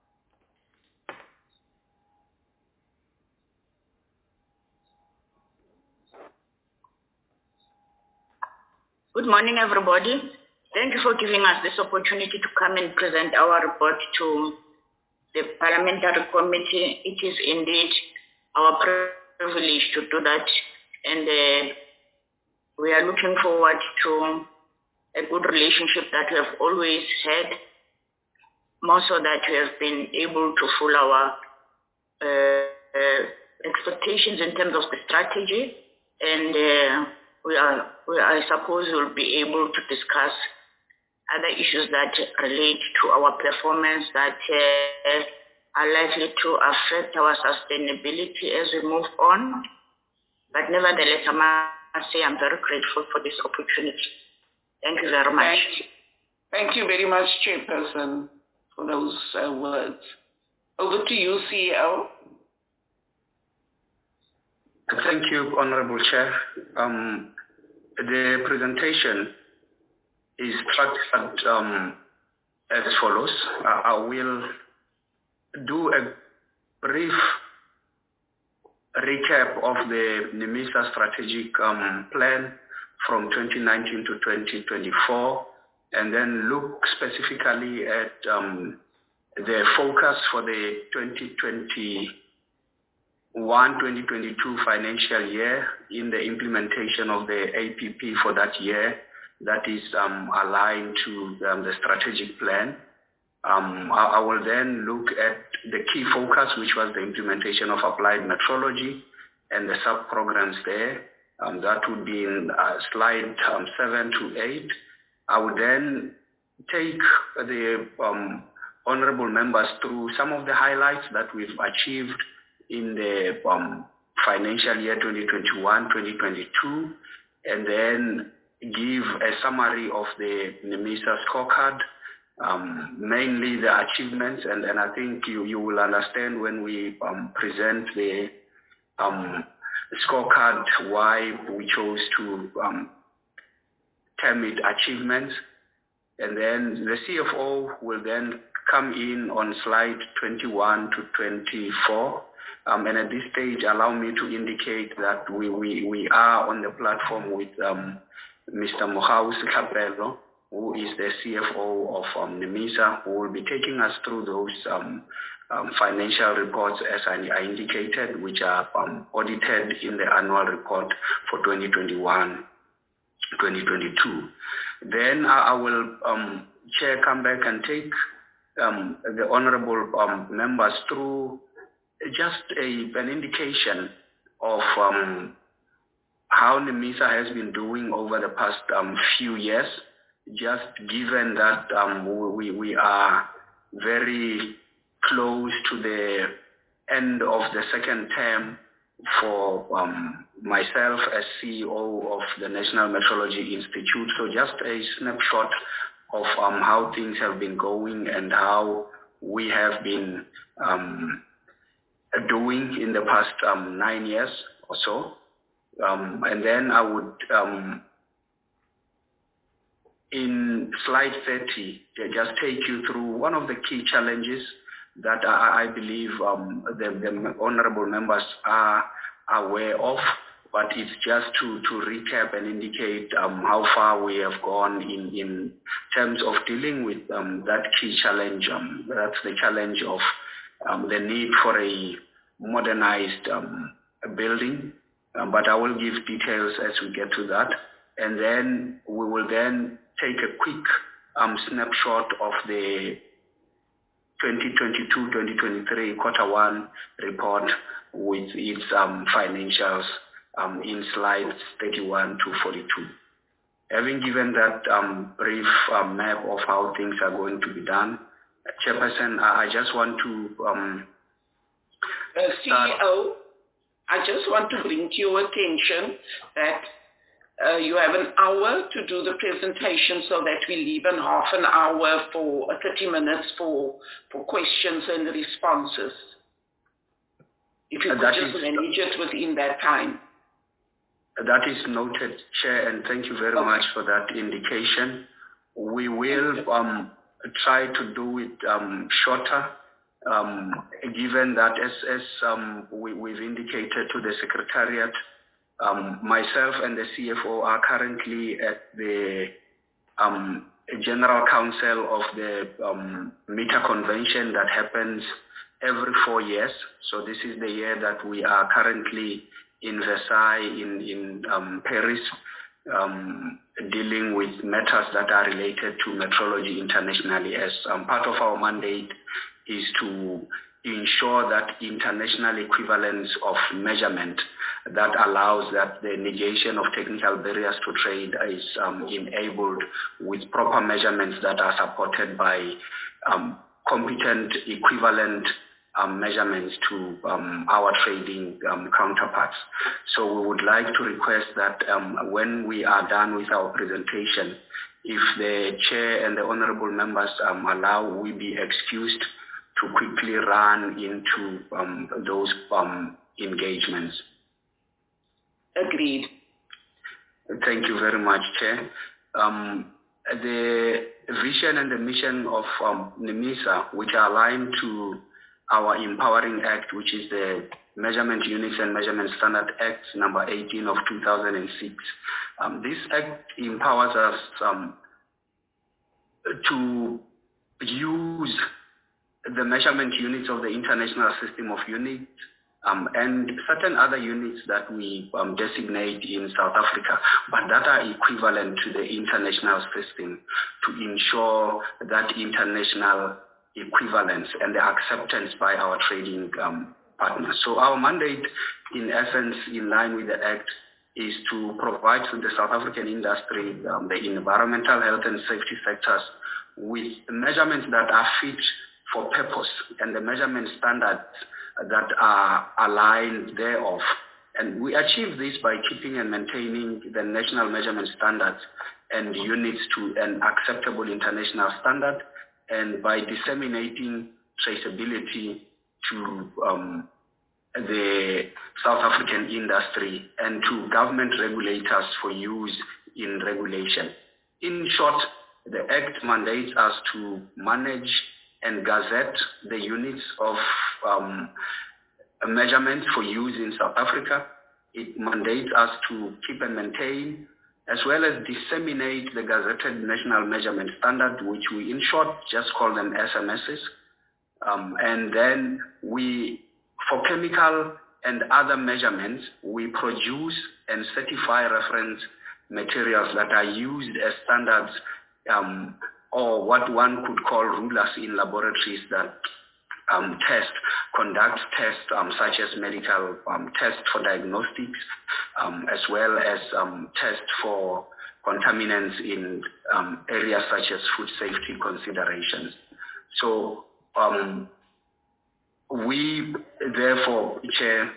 Good morning, everybody. Thank you for giving us this opportunity to come and present our report to the Parliamentary Committee. It is indeed our privilege to do that, and uh, we are looking forward to a good relationship that we have always had more so that we have been able to fulfill our uh, uh, expectations in terms of the strategy, and uh, we are, we, I suppose we'll be able to discuss other issues that relate to our performance that uh, are likely to affect our sustainability as we move on. But nevertheless, I must say I'm very grateful for this opportunity. Thank you very much. Thank you, Thank you very much, Chairperson, for those uh, words. Over to you, C E O. Thank you, Honorable Chair. Um, the presentation is structured um, as follows. I, I will do a brief recap of the NEMISA strategic um, plan from twenty nineteen to twenty twenty-four, and then look specifically at um, the focus for the twenty twenty-one twenty twenty-two financial year in the implementation of the A P P for that year that is um, aligned to um, the strategic plan. Um, I, I will then look at the key focus, which was the implementation of applied metrology and the sub-programs there. Um, that would be in uh, slide um, seven to eight. I would then take the um, honorable members through some of the highlights that we've achieved in the um, financial year twenty twenty-one twenty twenty-two, and then give a summary of the NEMISA scorecard, um, mainly the achievements, and, and I think you, you will understand when we um, present the um, scorecard why we chose to um, term it achievements. And then the C F O will then come in on slide twenty-one to twenty-four. Um, and at this stage, allow me to indicate that we, we, we are on the platform with um, Mister Mohaus Kapelo, who is the C F O of um, NEMISA, who will be taking us through those um, um, financial reports, as I, I indicated, which are um, audited in the annual report for twenty twenty-one twenty twenty-two. Then I, I will, um, Chair, come back and take um, the honorable um, members through just a, an indication of um, how NEMISA has been doing over the past um, few years, just given that um, we, we are very close to the end of the second term for um, myself as C E O of the National Metrology Institute. So just a snapshot of um, how things have been going and how we have been um, doing in the past um, nine years or so. Um, and then I would, um, in slide thirty, just take you through one of the key challenges that I, I believe um, the, the honorable members are aware of, but it's just to, to recap and indicate um, how far we have gone in, in terms of dealing with um, that key challenge. Um, that's the challenge of um, the need for a modernized um, building, um, but I will give details as we get to that. And then we will then take a quick um, snapshot of the twenty twenty-two twenty twenty-three quarter one report with its um, financials um, in slides thirty-one to forty-two. Having given that um, brief um, map of how things are going to be done, Chairperson, I, I just want to um, Uh, C E O, I just want to bring to your attention that uh, you have an hour to do the presentation, so that we leave in half an hour for uh, thirty minutes for, for questions and responses. If you could that just is, manage it within that time. That is noted, Chair, and thank you very okay. much for that indication. We will um, try to do it um, shorter. Um, given that as, as um, we, we've indicated to the Secretariat, um, myself and the C F O are currently at the um, General Council of the um, MITA Convention that happens every four years. So this is the year that we are currently in Versailles in, in um, Paris, um, dealing with matters that are related to metrology internationally, as um, part of our mandate is to ensure that international equivalence of measurement that allows that the negation of technical barriers to trade is um, enabled with proper measurements that are supported by um, competent equivalent um, measurements to um, our trading um, counterparts. So we would like to request that um, when we are done with our presentation, if the chair and the honorable members um, allow, we be excused to quickly run into um, those um, engagements. Agreed. Thank you very much, Chair. Um, the vision and the mission of um, NIMISA, which are aligned to our Empowering Act, which is the Measurement Units and Measurement Standard Act number eighteen of two thousand six. Um, this act empowers us um, to use the measurement units of the International System of Units um, and certain other units that we um, designate in South Africa, but that are equivalent to the international system to ensure that international equivalence and the acceptance by our trading um, partners. So our mandate, in essence, in line with the Act, is to provide to the South African industry, um, the environmental, health and safety sectors with measurements that are fit for purpose and the measurement standards that are aligned thereof. And we achieve this by keeping and maintaining the national measurement standards and units to an acceptable international standard, and by disseminating traceability to um, the South African industry and to government regulators for use in regulation. In short, the Act mandates us to manage and gazette the units of um, measurements for use in South Africa. It mandates us to keep and maintain, as well as disseminate the gazetted national measurement standard, which we in short just call them S M Ss. Um, and then we, for chemical and other measurements, we produce and certify reference materials that are used as standards um, or what one could call rulers in laboratories that um, test, conduct tests um, such as medical um, tests for diagnostics, um, as well as um, tests for contaminants in um, areas such as food safety considerations. So um, we therefore, Chair,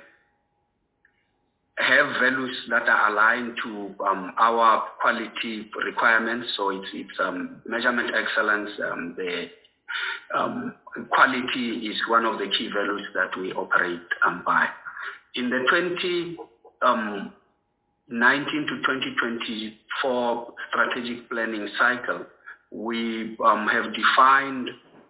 have values that are aligned to um, our quality requirements. So it's, it's um, measurement excellence. Um, the um, quality is one of the key values that we operate um, by. In the twenty nineteen to twenty twenty-four strategic planning cycle, we um, have defined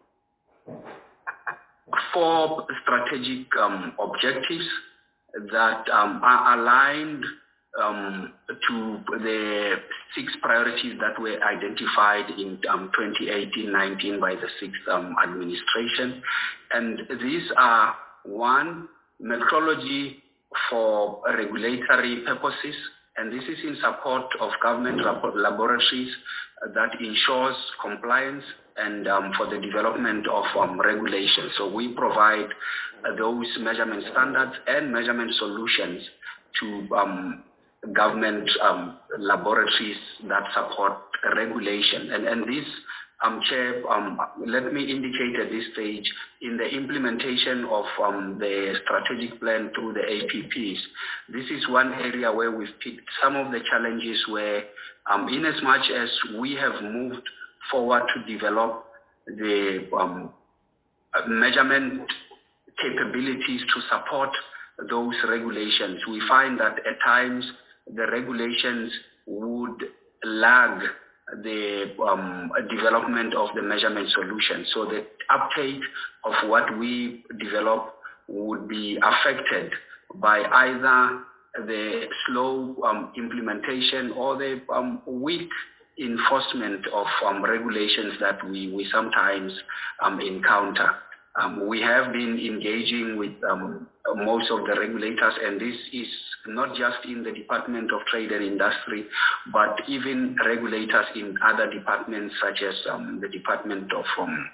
four strategic um, objectives that um, are aligned um, to the six priorities that were identified in um, twenty eighteen nineteen by the sixth um, administration. And these are, one, metrology for regulatory purposes, and this is in support of government laboratories that ensures compliance and um, for the development of um, regulations. So we provide uh, those measurement standards and measurement solutions to um, government um, laboratories that support regulation. And, and this, um, Chair, um, let me indicate at this stage, in the implementation of um, the strategic plan through the A P Ps, this is one area where we've picked some of the challenges where, um, in as much as we have moved forward to develop the um, measurement capabilities to support those regulations, we find that at times the regulations would lag the um, development of the measurement solution. So the uptake of what we develop would be affected by either the slow um, implementation or the um, weak enforcement of um, regulations that we, we sometimes um, encounter. Um, we have been engaging with um, most of the regulators, and this is not just in the Department of Trade and Industry, but even regulators in other departments such as um, the Department of um,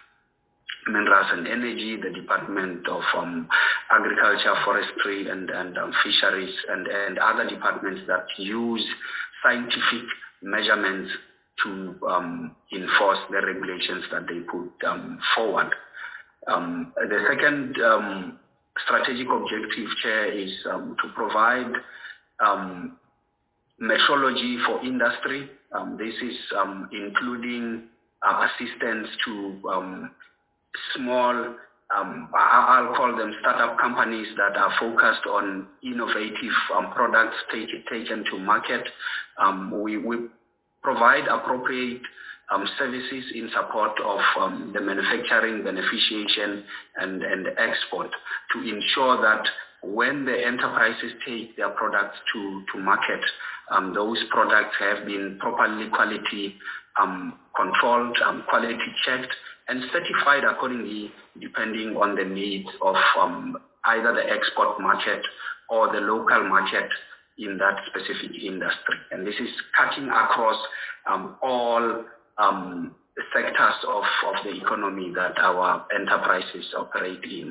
Minerals and Energy, the Department of um, Agriculture, Forestry, and, and um, Fisheries, and, and other departments that use scientific measurements to um, enforce the regulations that they put um, forward. Um, the second um, strategic objective, Chair, is um, to provide um, metrology for industry. Um, this is um, including uh, assistance to um, small, um, I'll call them startup companies that are focused on innovative um, products take, taken to market. Um, we, we provide appropriate um, services in support of um, the manufacturing, beneficiation, and, and export to ensure that when the enterprises take their products to, to market, um, those products have been properly quality um, controlled, um, quality checked, and certified accordingly, depending on the needs of um, either the export market or the local market in that specific industry. And this is cutting across um, all um, sectors of, of the economy that our enterprises operate in.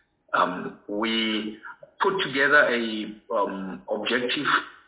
Um, we put together a um, objective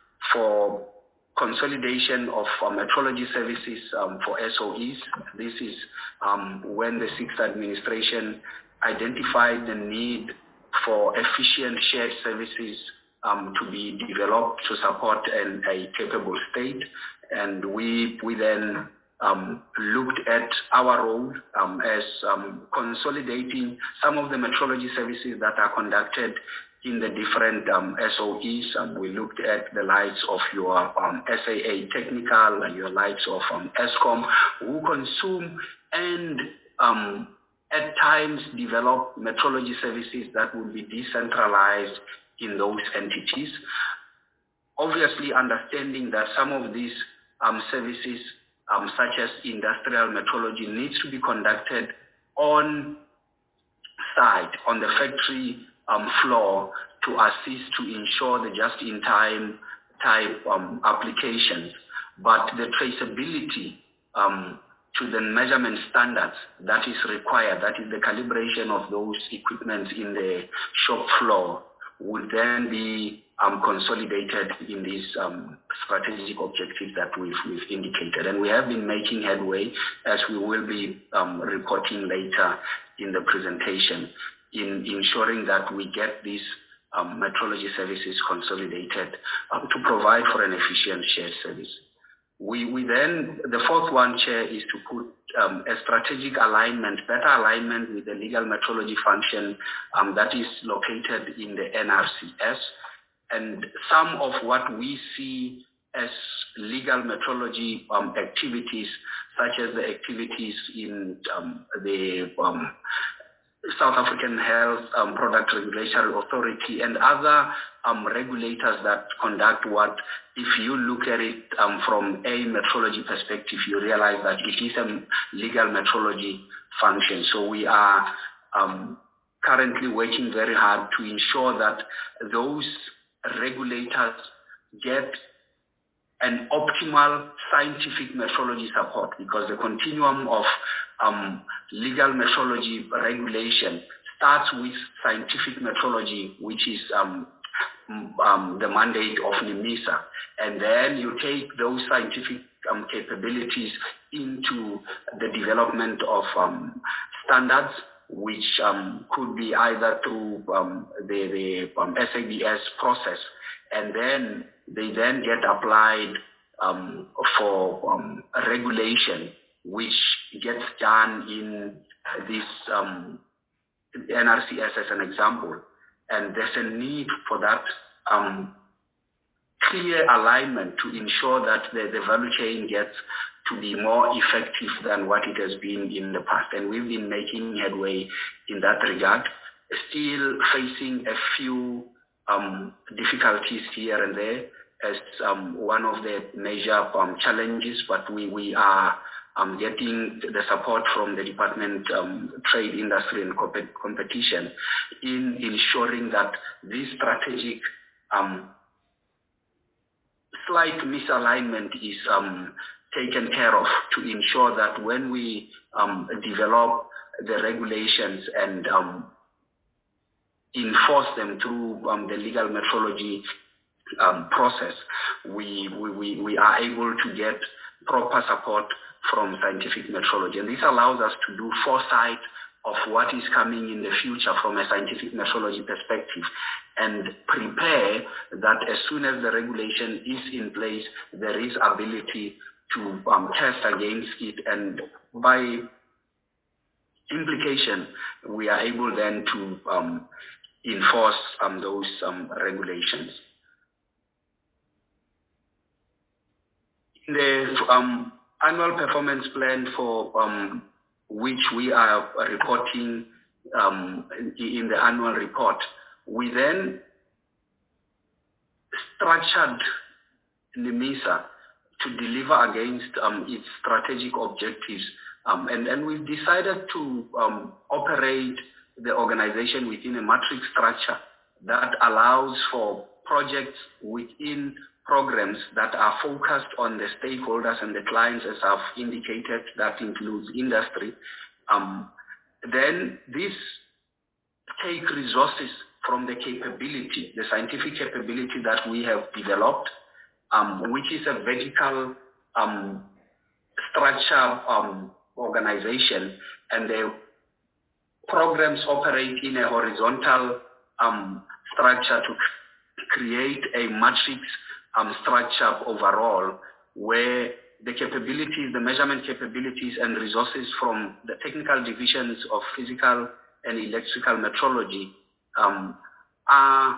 for consolidation of uh, metrology services um, for S O Es. This is um, when the sixth administration identified the need for efficient shared services um, to be developed to support an, a capable state. And we, we then um, looked at our role um, as um, consolidating some of the metrology services that are conducted in the different um, S O Es. Um, we looked at the likes of your um, S A A Technical and your likes of um, ESCOM, who consume and um, at times develop metrology services that will be decentralized in those entities. Obviously understanding that some of these um, services, um, such as industrial metrology, needs to be conducted on site, on the factory Um, floor to assist to ensure the just-in-time type um, applications, but the traceability um, to the measurement standards that is required, that is the calibration of those equipments in the shop floor, would then be um, consolidated in these um, strategic objectives that we've, we've indicated. And we have been making headway, as we will be um, reporting later in the presentation, in ensuring that we get these um, metrology services consolidated um, to provide for an efficient shared service. We, we then, the fourth one, Chair, is to put um, a strategic alignment, better alignment with the legal metrology function um, that is located in the N R C S. And some of what we see as legal metrology um, activities, such as the activities in um, the um, South African Health um, Product Regulatory Authority and other um, regulators that conduct what, if you look at it um, from a metrology perspective, you realize that it is a legal metrology function. So we are um, currently working very hard to ensure that those regulators get an optimal scientific metrology support, because the continuum of um, legal metrology regulation starts with scientific metrology, which is um, um, the mandate of NIMISA. And then you take those scientific um, capabilities into the development of um, standards, which um, could be either through um, the, the um, S A B S process, and then they then get applied um, for um, regulation, which gets done in this um, N R C S as an example. And there's a need for that um, clear alignment to ensure that the, the value chain gets to be more effective than what it has been in the past. And we've been making headway in that regard, still facing a few um, difficulties here and there as um, one of the major um, challenges, but we, we are um, getting the support from the Department of um, Trade, Industry and Competition in ensuring that this strategic um, slight misalignment is um, taken care of, to ensure that when we um, develop the regulations and um, enforce them through um, the legal metrology um, process, we, we, we are able to get proper support from scientific metrology. And this allows us to do foresight of what is coming in the future from a scientific metrology perspective, and prepare that as soon as the regulation is in place, there is ability to um, test against it, and by implication, we are able then to um, enforce um, those um, regulations. The um, annual performance plan for um, which we are reporting um, in the annual report, we then structured NIMISA to deliver against um, its strategic objectives. Um, and, and we've decided to um, operate the organization within a matrix structure that allows for projects within programs that are focused on the stakeholders and the clients, as I've indicated. That includes industry. Um, then this take resources from the capability, the scientific capability that we have developed, um, which is a vertical um, structure um, organization, and the programs operate in a horizontal um, structure to create a matrix um, structure overall, where the capabilities, the measurement capabilities and resources from the technical divisions of physical and electrical metrology um, are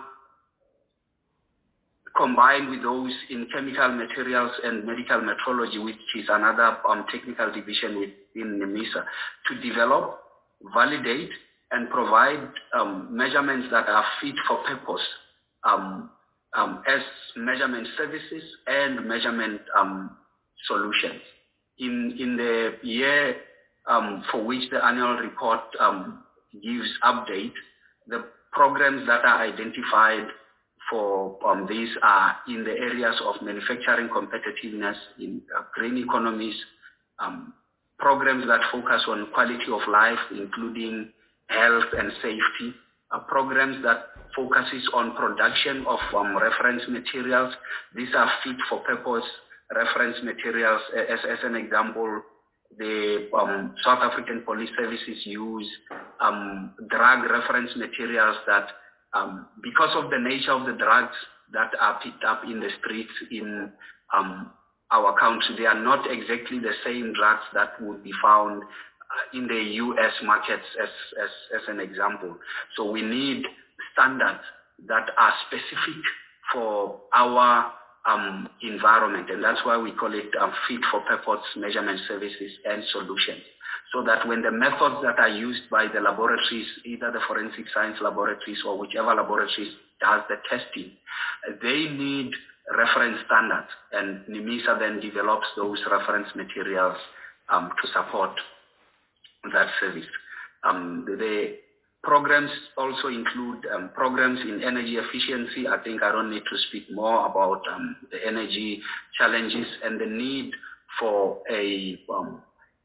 combined with those in chemical materials and medical metrology, which is another um, technical division within NIMISA, to develop, validate, and provide um, measurements that are fit for purpose um, um, as measurement services and measurement um, solutions. In, in the year um, for which the annual report um, gives update, the programs that are identified for um, these are in the areas of manufacturing competitiveness, in uh, green economies, um, programs that focus on quality of life, including health and safety, uh, programs that focuses on production of um, reference materials. These are fit for purpose reference materials. As, as an example, the um, South African Police Services use um, drug reference materials that, um, because of the nature of the drugs that are picked up in the streets in um, our country, they are not exactly the same drugs that would be found in the U S markets, as, as, as an example. So we need standards that are specific for our um, environment, and that's why we call it um, fit for purpose measurement services and solutions. So that when the methods that are used by the laboratories, either the forensic science laboratories or whichever laboratories does the testing, they need reference standards, and NIMISA then develops those reference materials um, to support that service. Um, the programs also include um, programs in energy efficiency. I think I don't need to speak more about um, the energy challenges and the need for a um,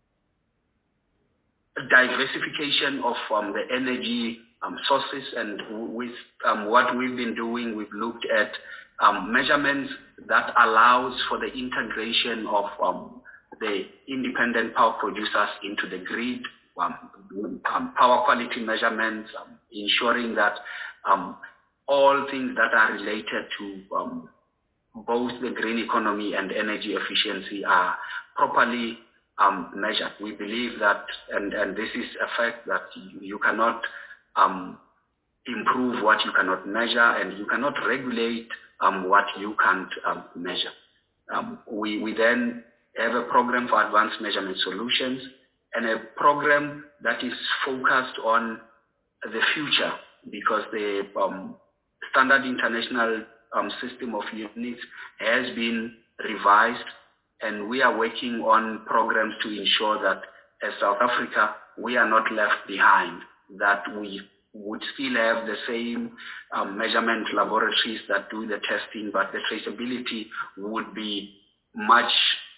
diversification of um, the energy um, sources. And with um, what we've been doing, we've looked at um, measurements that allows for the integration of um, the independent power producers into the grid, um, um, power quality measurements, um, ensuring that um, all things that are related to um, both the green economy and energy efficiency are properly um, measured. We believe that, and, and this is a fact, that you, you cannot um, improve what you cannot measure, and you cannot regulate um, what you can't um, measure. Um, we, we then have a program for advanced measurement solutions and a program that is focused on the future, because the um, standard international um, system of units has been revised and we are working on programs to ensure that as South Africa, we are not left behind, that we would still have the same um, measurement laboratories that do the testing, but the traceability would be much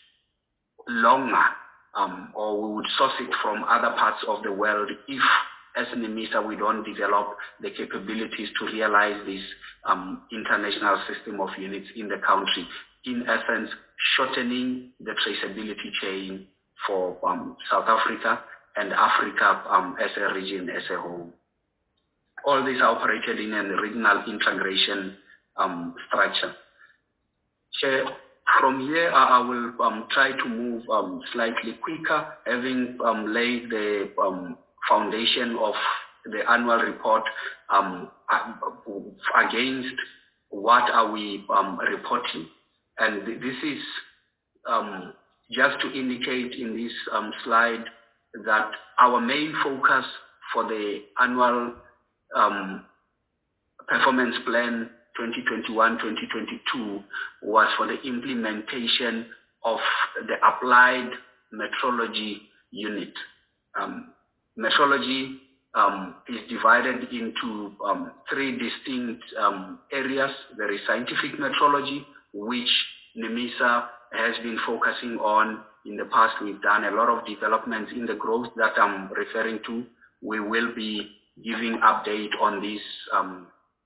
longer, um, or we would source it from other parts of the world if, as NIMISA, we don't develop the capabilities to realize this um, international system of units in the country. In essence, shortening the traceability chain for um, South Africa and Africa um, as a region as a whole. All these are operated in a regional integration um, structure. Chair, from here, I will um, try to move um, slightly quicker, having um, laid the um, foundation of the annual report um, against what are we um, reporting. And this is um, just to indicate in this um, slide that our main focus for the annual um, performance plan twenty twenty-one to twenty twenty-two was for the implementation of the applied metrology unit. Um, metrology um, is divided into um, three distinct um, areas. There is scientific metrology, which NIMISA has been focusing on. In the past, we've done a lot of developments in the growth that I'm referring to. We will be giving update on these um,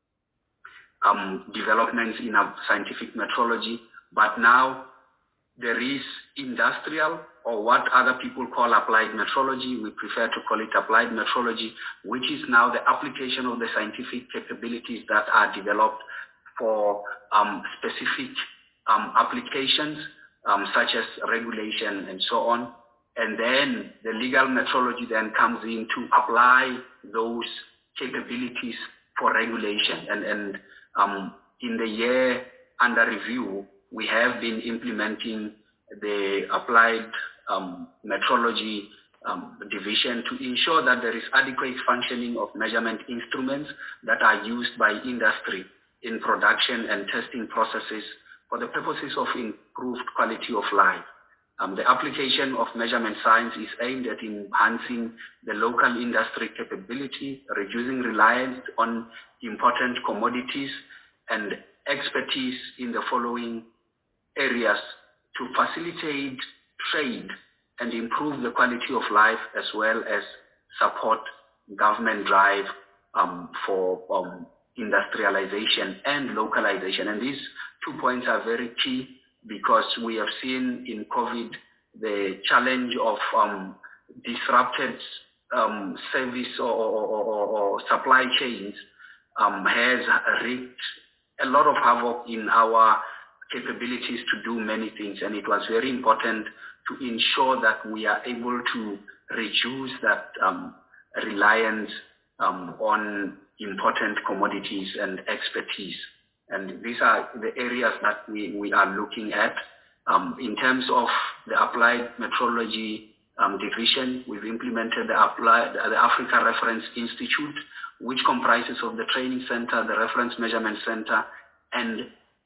um, developments in our scientific metrology. But now there is industrial, or what other people call applied metrology. We prefer to call it applied metrology, which is now the application of the scientific capabilities that are developed for um, specific um, applications, um, such as regulation and so on. And then the legal metrology then comes in to apply those capabilities for regulation. And, and um, in the year under review, we have been implementing the applied um, metrology um, division to ensure that there is adequate functioning of measurement instruments that are used by industry in production and testing processes for the purposes of improved quality of life. Um, the application of measurement science is aimed at enhancing the local industry capability, reducing reliance on important commodities, and expertise in the following areas to facilitate trade and improve the quality of life, as well as support government drive um, for um, industrialization and localization. And these two points are very key, because we have seen in COVID the challenge of um, disrupted um, service or, or, or, or supply chains um, has wreaked a lot of havoc in our capabilities to do many things. And it was very important to ensure that we are able to reduce that um, reliance um, on important commodities and expertise. And these are the areas that we, we are looking at. Um, in terms of the applied metrology um, division, we've implemented the, applied, the Africa Reference Institute, which comprises of the training center, the reference measurement center, and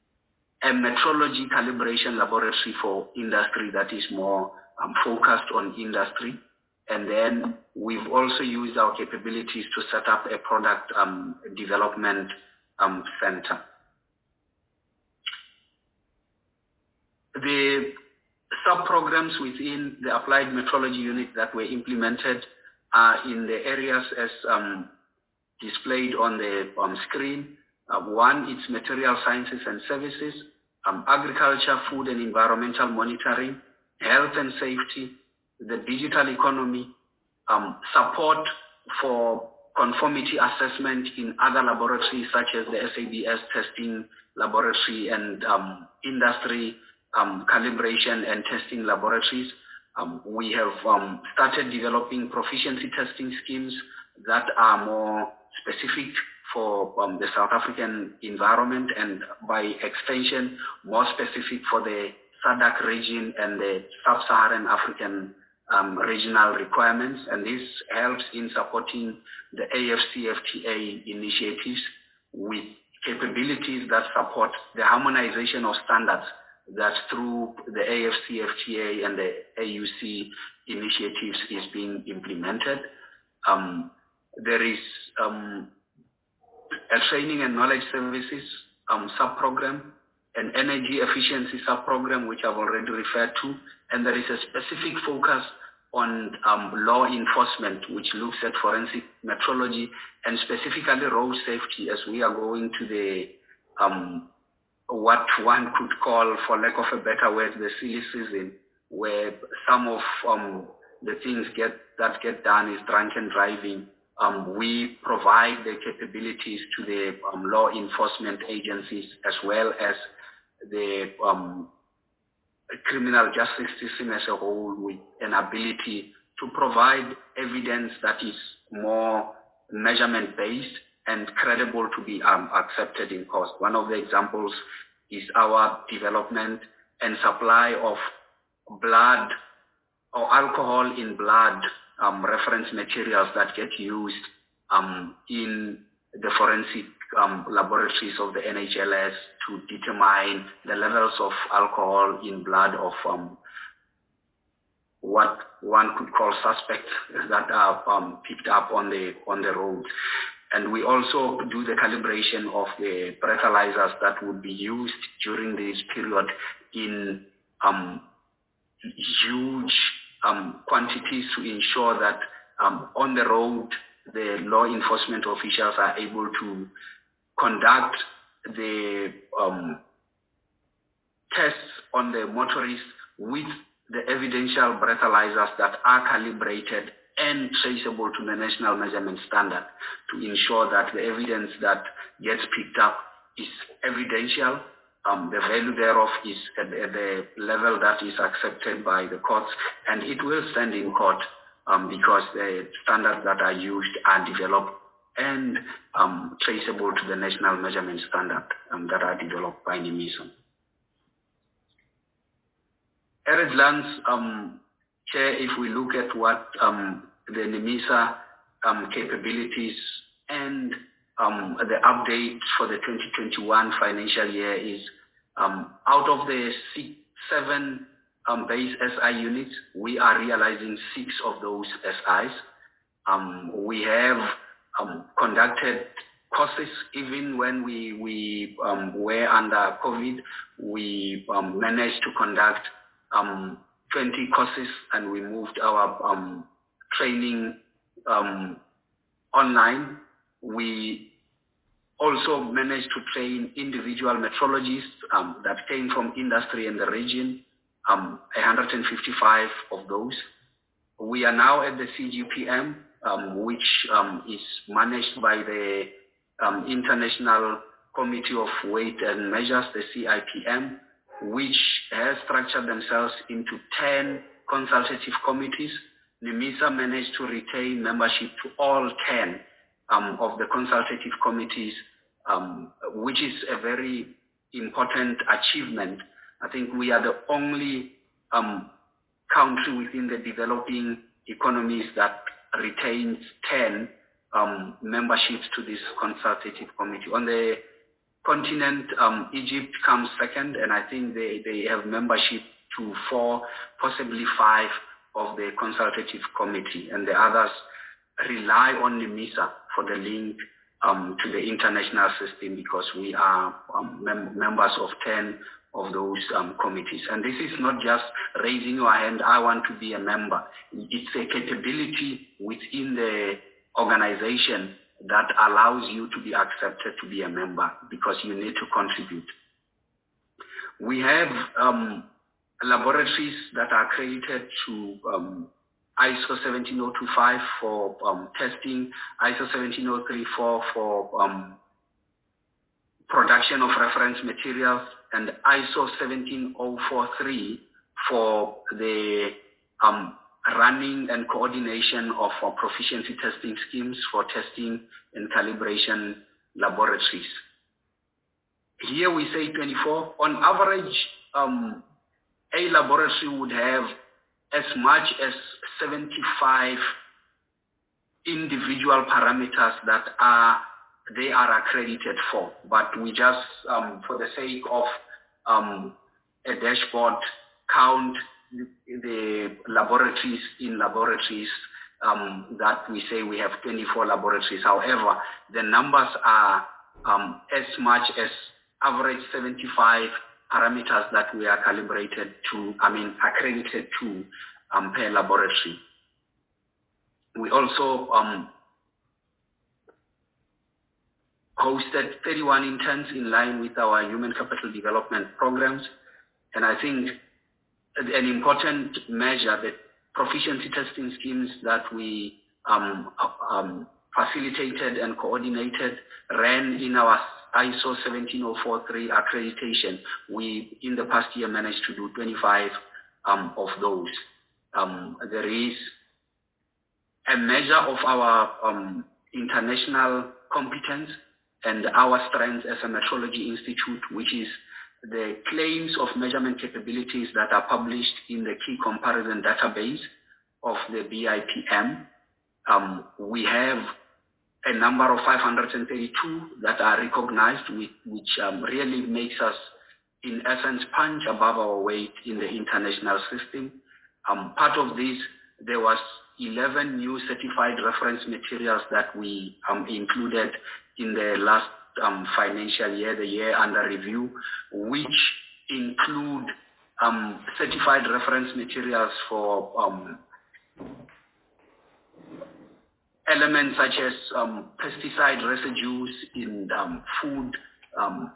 a metrology calibration laboratory for industry that is more um, focused on industry. And then we've also used our capabilities to set up a product um, development um, center. The sub-programs within the applied metrology unit that were implemented are in the areas as um, displayed on the um, screen. Uh, one, it's material sciences and services, um, agriculture, food and environmental monitoring, health and safety, the digital economy, um, support for conformity assessment in other laboratories such as the S A B S testing laboratory and um, industry um, calibration and testing laboratories. Um, we have um, started developing proficiency testing schemes that are more specific for um, the South African environment, and by extension more specific for the S A D C region and the Sub-Saharan African um, regional requirements. And this helps in supporting the A F C F T A initiatives with capabilities that support the harmonization of standards that through the A F C F T A and the A U C initiatives is being implemented. Um, there is um, a training and knowledge services um, sub-program, an energy efficiency sub-program, which I've already referred to, and there is a specific focus on um, law enforcement, which looks at forensic metrology and specifically road safety, as we are going to the um, what one could call, for lack of a better word, the silly season, where some of um, the things get that get done is drunken driving. Um, we provide the capabilities to the um, law enforcement agencies as well as the um, criminal justice system as a whole, with an ability to provide evidence that is more measurement-based and credible to be um, accepted in court. One of the examples is our development and supply of blood or alcohol in blood um, reference materials that get used um, in the forensic um, laboratories of the N H L S to determine the levels of alcohol in blood of um, what one could call suspects that are um, picked up on the on the road. And we also do the calibration of the breathalyzers that would be used during this period in um, huge um, quantities to ensure that um, on the road the law enforcement officials are able to conduct the um, tests on the motorists with the evidential breathalyzers that are calibrated and traceable to the national measurement standard to ensure that the evidence that gets picked up is evidential. Um, the value thereof is at the, at the level that is accepted by the courts, and it will stand in court um, because the standards that are used are developed and um, traceable to the national measurement standard um, that are developed by NIMISA. At a glance, um, Chair, if we look at what um, the NIMISA um, capabilities and um, the update for the twenty twenty-one financial year is, um, out of the six, seven um, base S I units, we are realizing six of those S Is. Um, we have um, conducted courses even when we, we um, were under COVID. We um, managed to conduct um, twenty courses, and we moved our um, training um, online. We also managed to train individual metrologists um, that came from industry in the region, um, one hundred fifty-five of those. We are now at the C G P M, um, which um, is managed by the um, International Committee of Weight and Measures, the C I P M, which has structured themselves into ten consultative committees. NIMISA managed to retain membership to all ten um, of the consultative committees, um, which is a very important achievement. I think we are the only um, country within the developing economies that retains ten um, memberships to this consultative committee. On the continent, um, Egypt comes second, and I think they, they have membership to four, possibly five of the consultative committee, and the others rely on NIMISA for the link um, to the international system because we are um, mem members of ten of those um, committees. And this is not just raising your hand, I want to be a member. It's a capability within the organization that allows you to be accepted to be a member because you need to contribute. We have um, laboratories that are accredited to um, I S O seventeen oh two five for um, testing, I S O seventeen oh thirty-four for um, production of reference materials, and I S O seventeen oh forty-three for the um, running and coordination of uh, proficiency testing schemes for testing and calibration laboratories. Here we say twenty-four. On average, um, a laboratory would have as much as seventy-five individual parameters that are they are accredited for, but we just, um, for the sake of um, a dashboard, count the, the laboratories in laboratories um, that we say we have twenty-four laboratories. However, the numbers are um, as much as average seventy-five parameters that we are calibrated to, I mean, accredited to um, per laboratory. We also um, hosted thirty-one interns in line with our human capital development programs. And I think an important measure, the proficiency testing schemes that we um, um, facilitated and coordinated, ran in our I S O seventeen oh four three accreditation. We, in the past year, managed to do twenty-five um, of those. Um, there is a measure of our um, international competence and our strength as a metrology institute, which is the claims of measurement capabilities that are published in the key comparison database of the B I P M. Um, we have a number of five hundred thirty-two that are recognized, with, which um, really makes us, in essence, punch above our weight in the international system. Um, part of this, there was eleven new certified reference materials that we um, included in the last um, financial year, the year under review, which include um, certified reference materials for um, elements such as um, pesticide residues in um, food, um,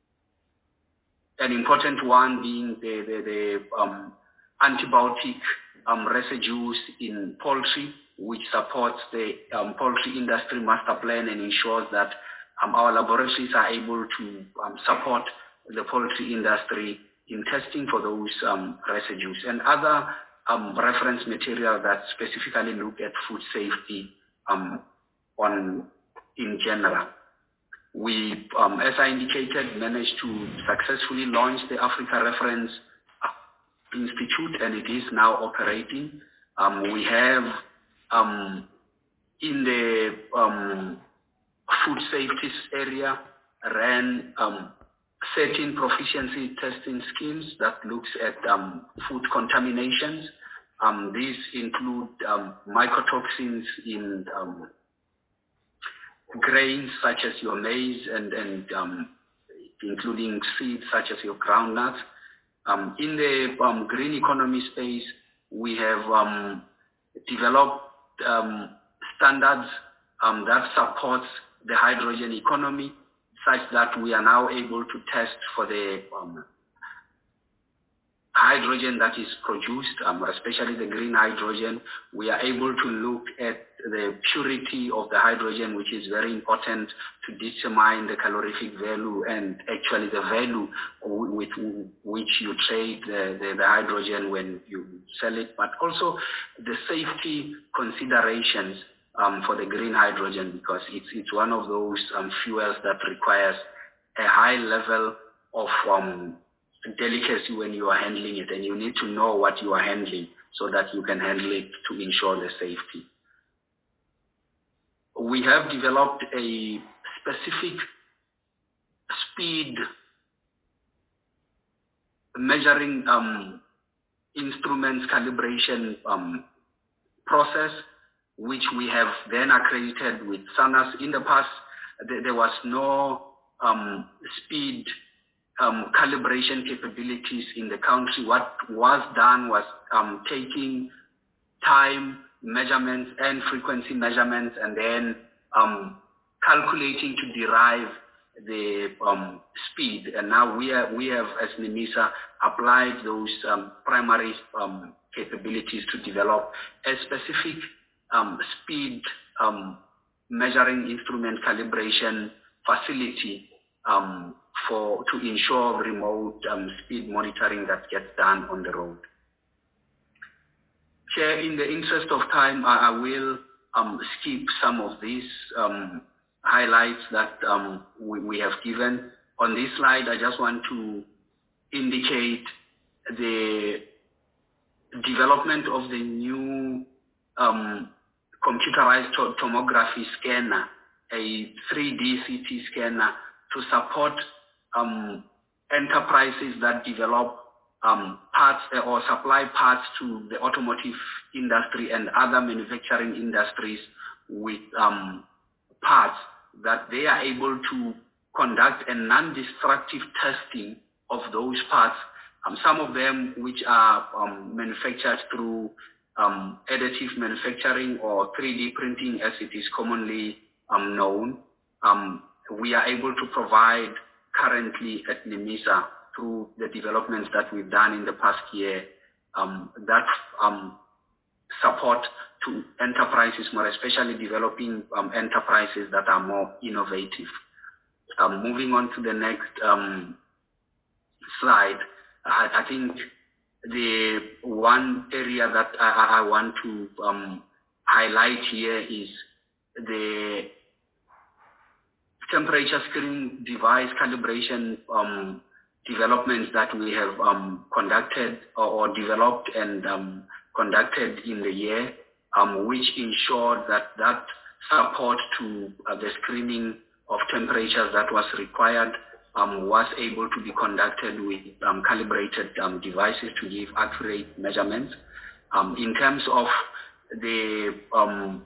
an important one being the, the, the um, antibiotic um, residues in poultry, which supports the um, poultry industry master plan and ensures that um, our laboratories are able to um, support the poultry industry in testing for those um, residues, and other um, reference material that specifically look at food safety um, on in general. We, um, as I indicated, managed to successfully launch the Africa Reference Institute, and it is now operating. Um, we have um, in the um, food safety area ran um, thirteen proficiency testing schemes that looks at um, food contaminations. Um, these include um, mycotoxins in um, grains such as your maize and, and um, including seeds such as your groundnuts. Um, in the um, green economy space, we have um, developed um, standards um, that supports the hydrogen economy, such that we are now able to test for the um, hydrogen that is produced, um, especially the green hydrogen. We are able to look at the purity of the hydrogen, which is very important to determine the calorific value and actually the value with which you trade the, the, the hydrogen when you sell it, but also the safety considerations um, for the green hydrogen, because it's, it's one of those um, fuels that requires a high level of um, delicacy when you are handling it, and you need to know what you are handling so that you can handle it to ensure the safety. We have developed a specific speed measuring um, instruments calibration um, process, which we have then accredited with SANAS. In the past, th there was no um, speed Um, calibration capabilities in the country. What was done was um, taking time measurements and frequency measurements and then um, calculating to derive the um, speed. And now we, are, we have, as NIMISA, applied those um, primary um, capabilities to develop a specific um, speed um, measuring instrument calibration facility um, for to ensure remote um, speed monitoring that gets done on the road. Chair, in the interest of time, I, I will um, skip some of these um, highlights that um, we, we have given. On this slide, I just want to indicate the development of the new um, computerized to tomography scanner, a three D C T scanner, to support Um, enterprises that develop um, parts uh, or supply parts to the automotive industry and other manufacturing industries with um, parts that they are able to conduct a non-destructive testing of those parts. Um, some of them which are um, manufactured through um, additive manufacturing or three D printing as it is commonly um, known. Um, we are able to provide currently at NEMISA through the developments that we've done in the past year, um, that um, support to enterprises, more especially developing um, enterprises that are more innovative. Um, moving on to the next um, slide, I, I think the one area that I, I want to um, highlight here is the temperature screening device calibration um, developments that we have um, conducted or, or developed and um, conducted in the year, um, which ensured that that support to uh, the screening of temperatures that was required um, was able to be conducted with um, calibrated um, devices to give accurate measurements. Um, in terms of the um,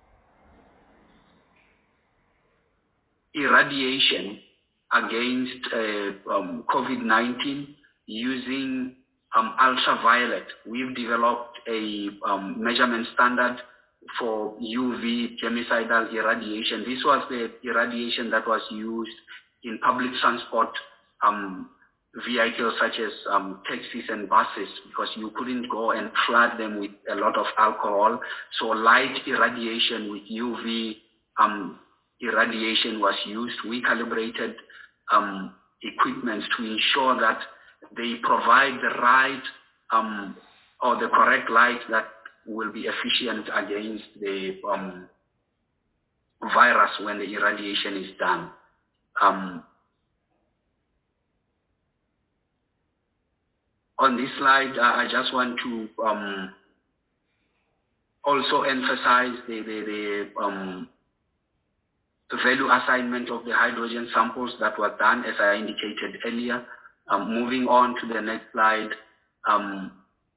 irradiation against uh, um, COVID nineteen using um, ultraviolet, we've developed a um, measurement standard for U V germicidal irradiation. This was the irradiation that was used in public transport um, vehicles such as um, taxis and buses, because you couldn't go and flood them with a lot of alcohol. So light irradiation with U V um, irradiation was used. We calibrated um, equipment to ensure that they provide the right um, or the correct light that will be efficient against the um, virus when the irradiation is done. Um, on this slide, uh, I just want to um, also emphasize the, the, the um, value assignment of the hydrogen samples that were done, as I indicated earlier. Um, moving on to the next slide. Um,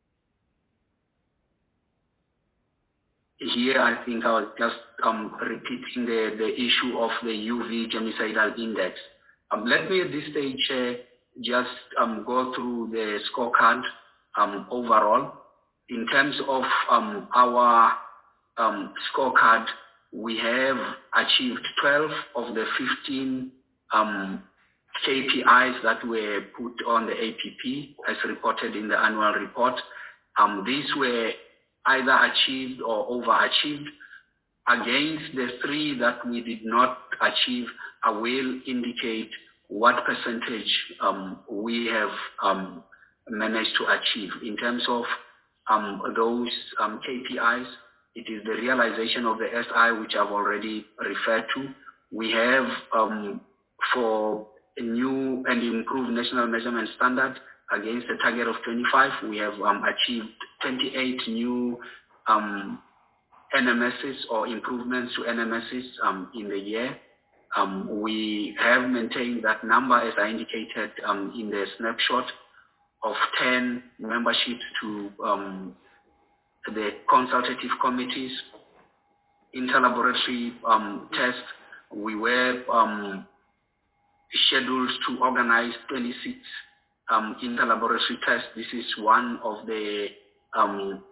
here, I think I was just um, repeating the, the issue of the U V germicidal index. Um, let me at this stage uh, just um, go through the scorecard um, overall. In terms of um, our um, scorecard, we have achieved twelve of the fifteen um, K P Is that were put on the A P P as reported in the annual report. Um, these were either achieved or overachieved. Against the three that we did not achieve, I will indicate what percentage um, we have um, managed to achieve. In terms of um, those um, K P Is, it is the realization of the S I, which I've already referred to. We have, um, for a new and improved national measurement standard against a target of twenty-five, we have um, achieved twenty-eight new um, N M Ss or improvements to N M Ss um, in the year. Um, we have maintained that number, as I indicated um, in the snapshot, of ten memberships to um, the consultative committees. Interlaboratory um, tests, we were um, scheduled to organize twenty-six um, interlaboratory tests. This is one of the um,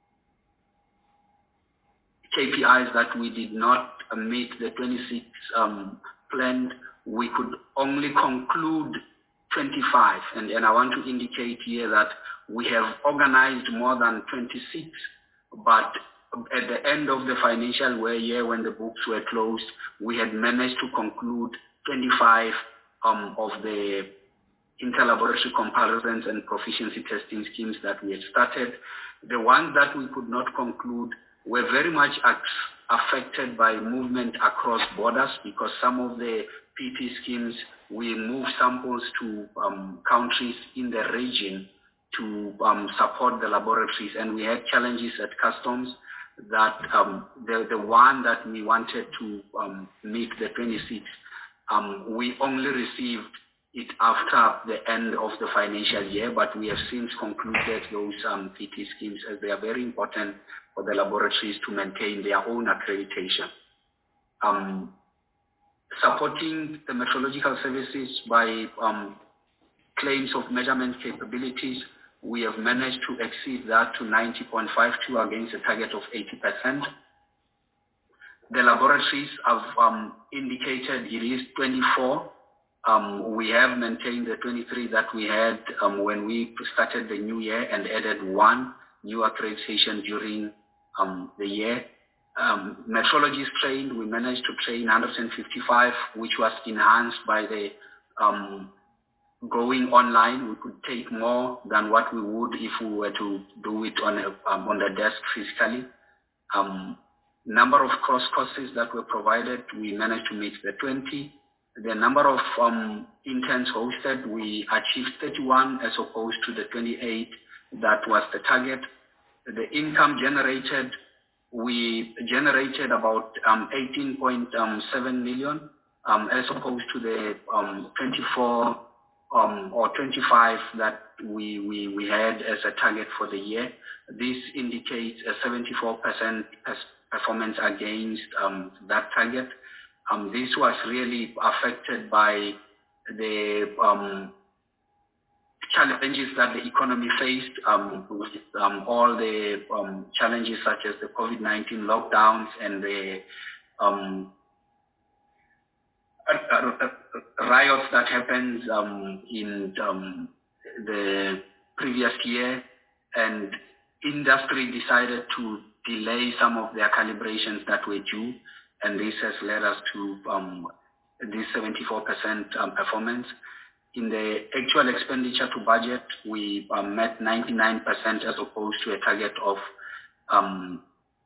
K P Is that we did not meet the twenty-six um, planned. We could only conclude twenty-five, and, and I want to indicate here that we have organized more than twenty-six, but at the end of the financial year, when the books were closed, we had managed to conclude twenty-five um, of the interlaboratory comparisons and proficiency testing schemes that we had started. The ones that we could not conclude were very much affected by movement across borders, because some of the P T schemes, we moved samples to um, countries in the region to um, support the laboratories, and we had challenges at customs that um, the, the one that we wanted to um, meet, the twenty-six, um, we only received it after the end of the financial year, but we have since concluded those um, P T schemes as they are very important for the laboratories to maintain their own accreditation. Um, supporting the metrological services by um, claims of measurement capabilities, we have managed to exceed that to ninety point five two against a target of eighty percent. The laboratories have um, indicated it is twenty-four. Um, we have maintained the twenty-three that we had um, when we started the new year and added one new accreditation during um, the year. Um, metrologists trained, we managed to train one hundred fifty-five, which was enhanced by the um, going online. We could take more than what we would if we were to do it on, a, um, on the desk physically. Um, number of cross courses that were provided, we managed to meet the twenty. The number of um, interns hosted, we achieved thirty-one as opposed to the twenty-eight that was the target. The income generated, we generated about um, eighteen point seven million um, as opposed to the um, twenty-four um, or twenty-five that we, we, we had as a target for the year. This indicates a seventy-four percent performance against um, that target. Um, this was really affected by the um, challenges that the economy faced um, with um, all the um, challenges such as the COVID nineteen lockdowns and the um, uh, uh, uh, riots that happened um, in um, the previous year, and industry decided to delay some of their calibrations that were due, and this has led us to um, this seventy-four percent um, performance. In the actual expenditure to budget, we um, met ninety-nine percent as opposed to a target of um,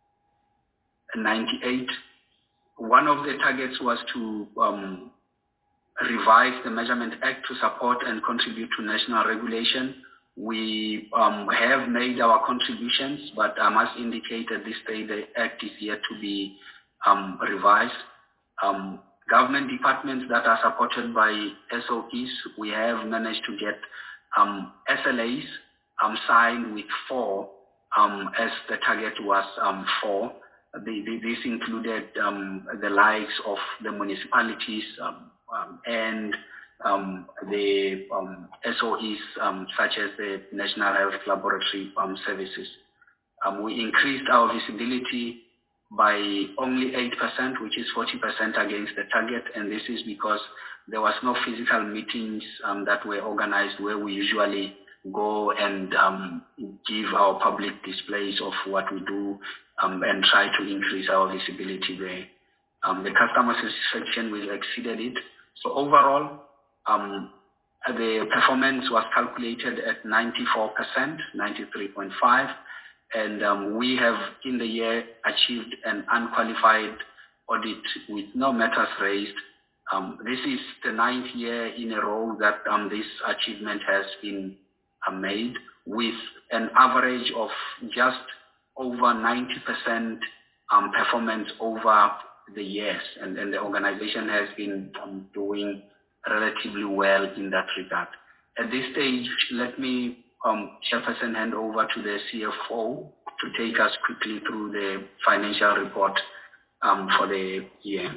ninety-eight. One of the targets was to um, revise the Measurement Act to support and contribute to national regulation. We um, have made our contributions, but I must indicate at this stage the Act is yet to be um, revised. Um, government departments that are supported by S O Ps, we have managed to get um, S L As um, signed with four, um, as the target was um, four. The, the, this included um, the likes of the municipalities um, um, and um, the um, S O Es um, such as the National Health Laboratory um, Services. Um, we increased our visibility by only eight percent, which is forty percent against the target, and this is because there was no physical meetings um, that were organized where we usually go and um, give our public displays of what we do um, and try to increase our visibility there. Um, the customer satisfaction, we exceeded it. So overall, um, the performance was calculated at ninety-four percent, ninety-three point five, and um, we have in the year achieved an unqualified audit with no matters raised. Um, this is the ninth year in a row that um, this achievement has been uh, made, with an average of just over ninety percent um, performance over the years, and, and the organization has been um, doing relatively well in that regard. At this stage, let me, um, Chairperson, hand over to the C F O to take us quickly through the financial report um, for the year.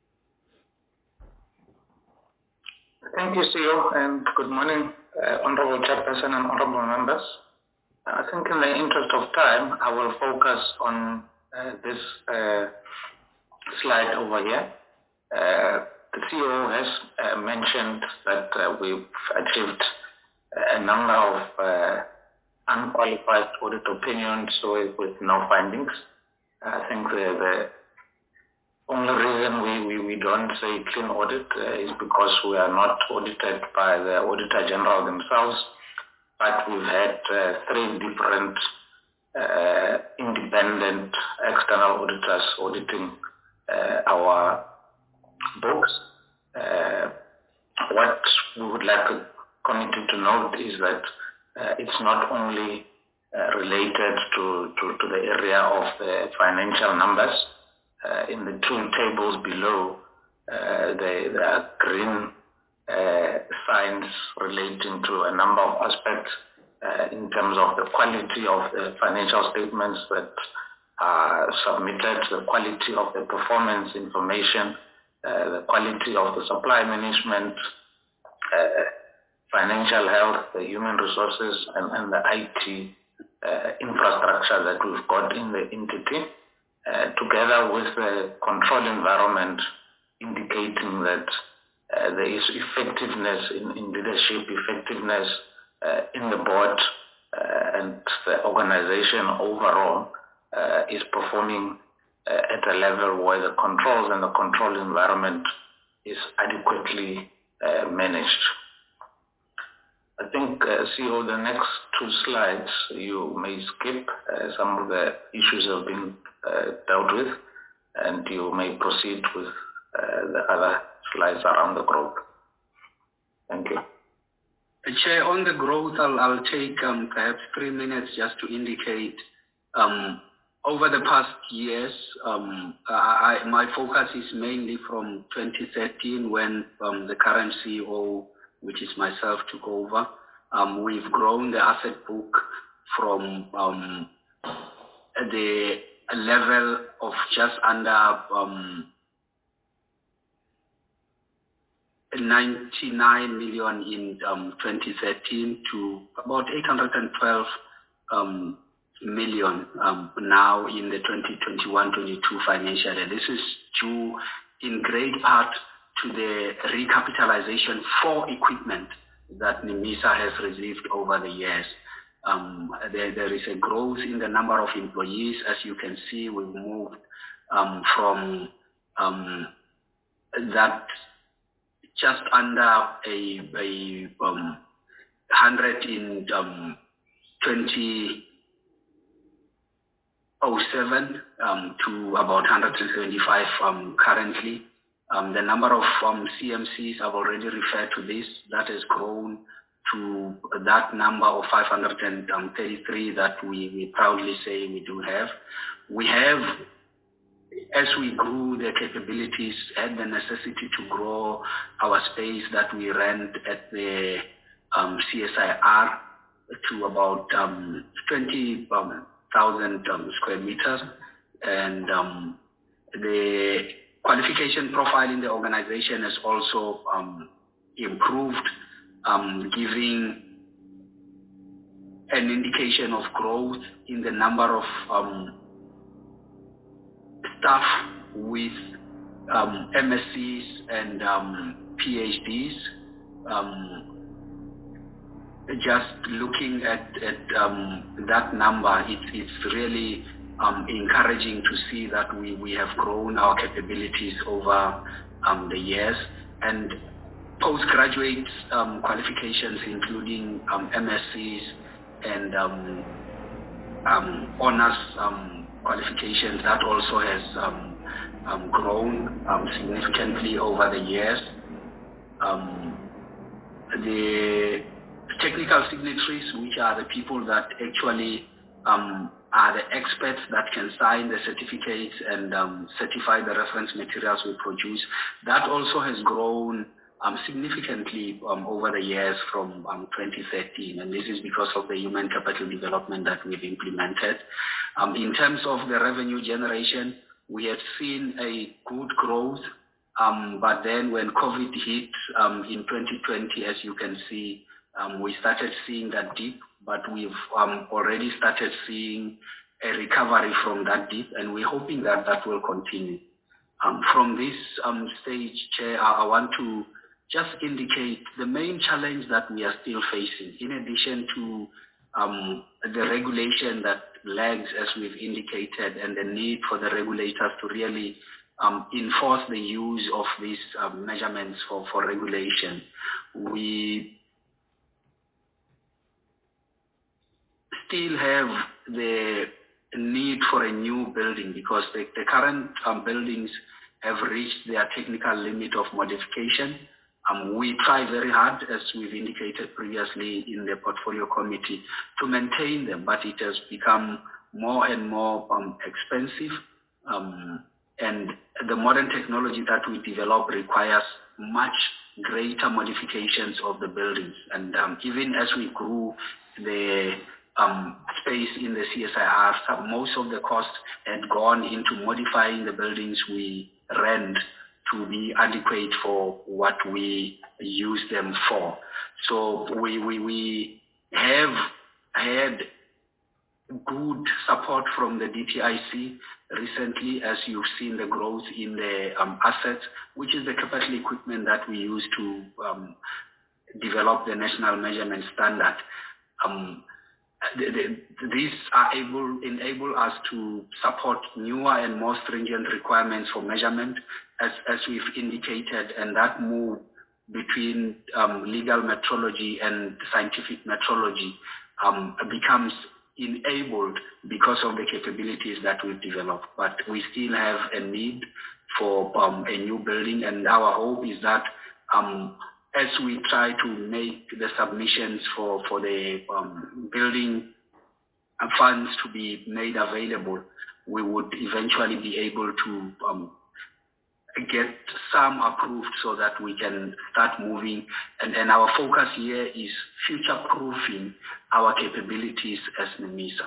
Thank you, C E O, and good morning, uh, Honorable Chairperson and Honorable Members. I think in the interest of time, I will focus on uh, this uh, slide over here. Uh, the C E O has uh, mentioned that uh, we've achieved a number of uh, unqualified audit opinions with, with no findings. I think the, the only reason we, we, we don't say clean audit uh, is because we are not audited by the Auditor General themselves, but we've had uh, three different uh, independent external auditors auditing uh, our books. Uh, what we would like the committee to note is that uh, it's not only uh, related to, to, to the area of the financial numbers. Uh, in the two tables below, uh, there are green uh, signs relating to a number of aspects uh, in terms of the quality of the financial statements that are submitted, the quality of the performance information, uh, the quality of the supply management, uh, financial health, the human resources, and, and the I T uh, infrastructure that we've got in the entity, uh, together with the control environment indicating that uh, there is effectiveness in, in leadership, effectiveness uh, in the board, uh, and the organization overall uh, is performing uh, at a level where the controls and the control environment is adequately uh, managed. I think, uh, C E O, the next two slides you may skip. Uh, some of the issues have been uh, dealt with, and you may proceed with uh, the other slides around the growth. Thank you. Chair, on the growth, I'll, I'll take um, perhaps three minutes just to indicate um, over the past years, um, I, my focus is mainly from twenty thirteen when um, the current C E O, which is myself, took over. Um, we've grown the asset book from um, the level of just under um, ninety-nine million in um, twenty thirteen to about eight hundred twelve um, million um, now in the twenty twenty-one twenty-two financial year. This is due in great part to the recapitalization for equipment that NIMISA has received over the years. Um, there, there is a growth in the number of employees. As you can see, we've moved um, from um, that just under a, a um, hundred in um, twenty oh seven um, to about one hundred seventy-five um, currently. Um, the number of um, C M Cs, I've already referred to this, that has grown to that number of five hundred thirty-three that we, we proudly say we do have. We have, as we grew the capabilities, had the necessity to grow our space that we rent at the um, C S I R to about um, twenty thousand um, square meters. And um, the qualification profile in the organization has also um, improved, um, giving an indication of growth in the number of um, staff with um, M S Cs and um, P H Ds. Um, just looking at, at um, that number, it, it's really um, encouraging to see that we, we have grown our capabilities over um, the years. And postgraduate um, qualifications, including um, M S Cs and um, um, honors um, qualifications, that also has um, um, grown um, significantly over the years. Um, the technical signatories, which are the people that actually um, are the experts that can sign the certificates and um, certify the reference materials we produce, that also has grown um, significantly um, over the years from um, twenty thirteen, and this is because of the human capital development that we've implemented. Um, in terms of the revenue generation, we have seen a good growth, um, but then when COVID hit um, in twenty twenty, as you can see, um, we started seeing that dip, but we've um, already started seeing a recovery from that dip, and we're hoping that that will continue. Um, from this um, stage, Chair, I, I want to just indicate the main challenge that we are still facing, in addition to um, the regulation that lags, as we've indicated, and the need for the regulators to really um, enforce the use of these um, measurements for, for regulation. We still have the need for a new building because the, the current um, buildings have reached their technical limit of modification. Um, we try very hard, as we've indicated previously in the portfolio committee, to maintain them, but it has become more and more um, expensive. Um, and the modern technology that we develop requires much greater modifications of the buildings. And um, even as we grew the um, space in the C S I R, so most of the cost had gone into modifying the buildings we rent to be adequate for what we use them for. So we, we, we have had good support from the D T I C recently, as you've seen the growth in the um, assets, which is the capital equipment that we use to um, develop the national measurement standard. Um, the, the, these are able enable us to support newer and more stringent requirements for measurement, as, as we've indicated, and that move between um, legal metrology and scientific metrology um, becomes enabled because of the capabilities that we've developed. But we still have a need for um, a new building, and our hope is that um, as we try to make the submissions for, for the um, building funds to be made available, we would eventually be able to um, get some approved so that we can start moving. And, and our focus here is future-proofing our capabilities as NEMISA.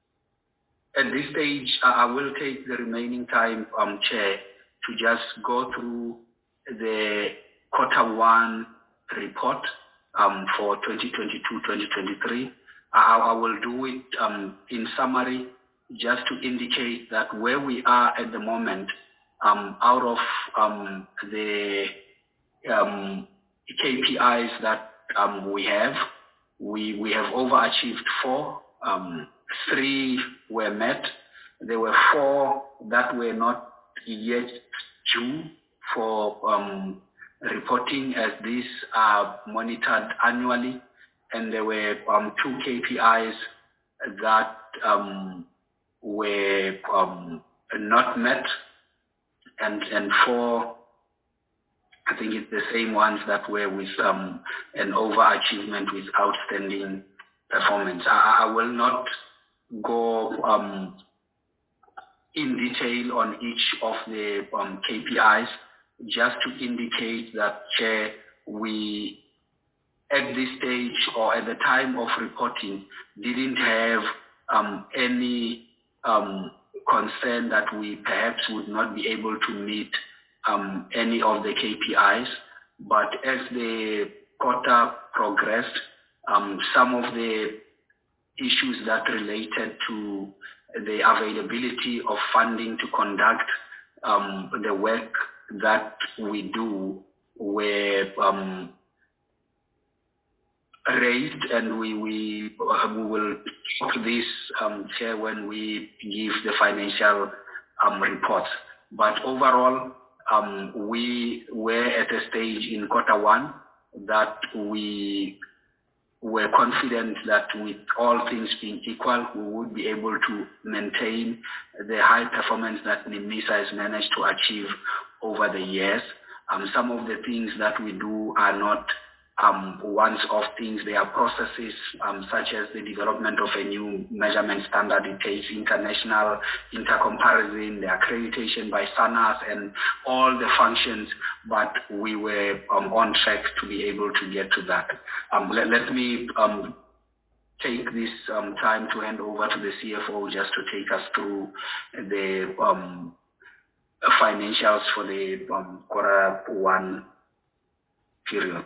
At this stage, I will take the remaining time, um, Chair, to just go through the quarter one report um, for twenty twenty-two twenty twenty-three. I, I will do it um, in summary, just to indicate that where we are at the moment, um, out of um, the um, K P Is that um, we have, we, we have overachieved four. Um, three were met. There were four that were not yet due for um, reporting, as these are monitored annually, and there were um, two K P Is that um, were um, not met, and and four, I think it's the same ones that were with um, an overachievement with outstanding performance. I, I will not go um, in detail on each of the um, K P Is, just to indicate that, Chair, we at this stage or at the time of reporting didn't have um, any um, concern that we perhaps would not be able to meet um, any of the K P Is. But as the quarter progressed, um, some of the issues that related to the availability of funding to conduct um, the work that we do were um, raised, and we we, uh, we will talk to this, um, Chair, when we give the financial um, reports. But overall, um, we were at a stage in quarter one that we were confident that with all things being equal, we would be able to maintain the high performance that NEMISA has managed to achieve over the years. Um, some of the things that we do are not um, once-off things. They are processes um, such as the development of a new measurement standard. It takes international intercomparison, the accreditation by SANAS, and all the functions, but we were um, on track to be able to get to that. Um, let, let me um, take this um, time to hand over to the C F O just to take us through the um, financials for the um, quarter one period.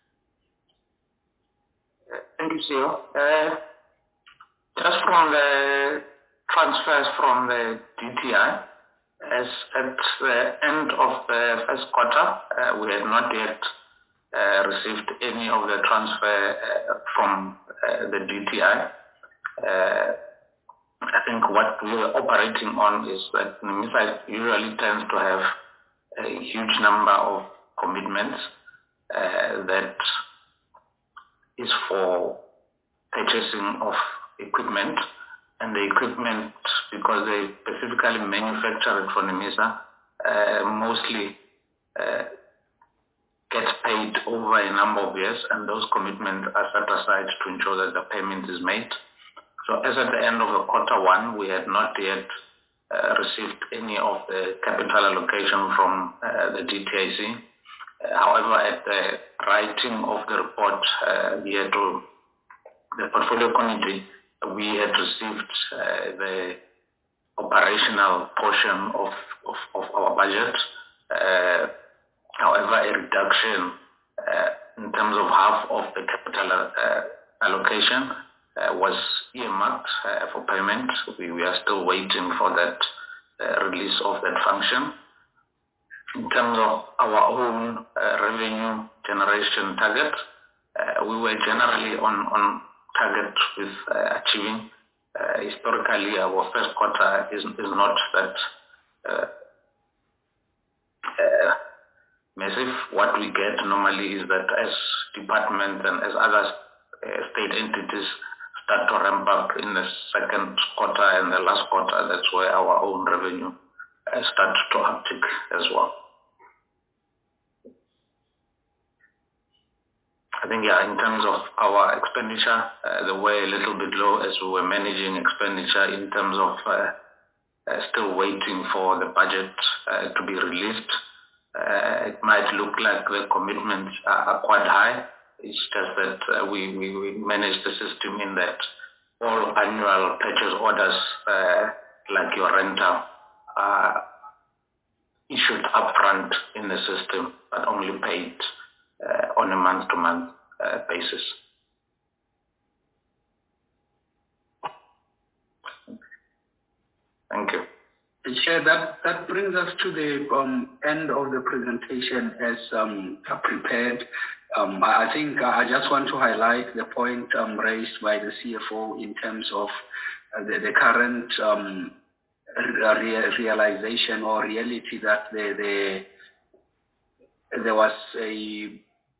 Thank you, C E O. Uh, just from the transfers from the D T I, as at the end of the first quarter, uh, we had not yet uh, received any of the transfer uh, from uh, the D T I. Uh, I think what we are operating on is that NEMISA usually tends to have a huge number of commitments uh, that is for purchasing of equipment, and the equipment, because they specifically manufacture it for NEMISA, uh, mostly uh, gets paid over a number of years, and those commitments are set aside to ensure that the payment is made. So as at the end of the quarter one, we had not yet uh, received any of the capital allocation from uh, the D T I C. Uh, however, at the writing of the report, uh, we had to, the portfolio committee, we had received uh, the operational portion of, of, of our budget. Uh, however, a reduction uh, in terms of half of the capital uh, allocation uh, was earmarked uh, for payment. We, we are still waiting for that uh, release of that function. In terms of our own uh, revenue generation target, uh, we were generally on, on target with uh, achieving. Uh, historically, our first quarter is, is not that uh, uh, massive. What we get normally is that as departments and as other uh, state entities start to ramp up in the second quarter and the last quarter, that's where our own revenue uh, starts to uptick as well. I think, yeah, in terms of our expenditure, uh, they were a little bit low as we were managing expenditure in terms of uh, uh, still waiting for the budget uh, to be released. Uh, it might look like the commitments are, are quite high. It's just that uh, we, we, we manage the system in that all annual purchase orders, uh, like your rental, are issued upfront in the system, but only paid Uh, on a month-to-month uh, basis. Thank you. Chair, that, that brings us to the um, end of the presentation as um, prepared. Um, I think I just want to highlight the point um, raised by the C F O in terms of uh, the, the current um, re realization or reality that the, the, there was a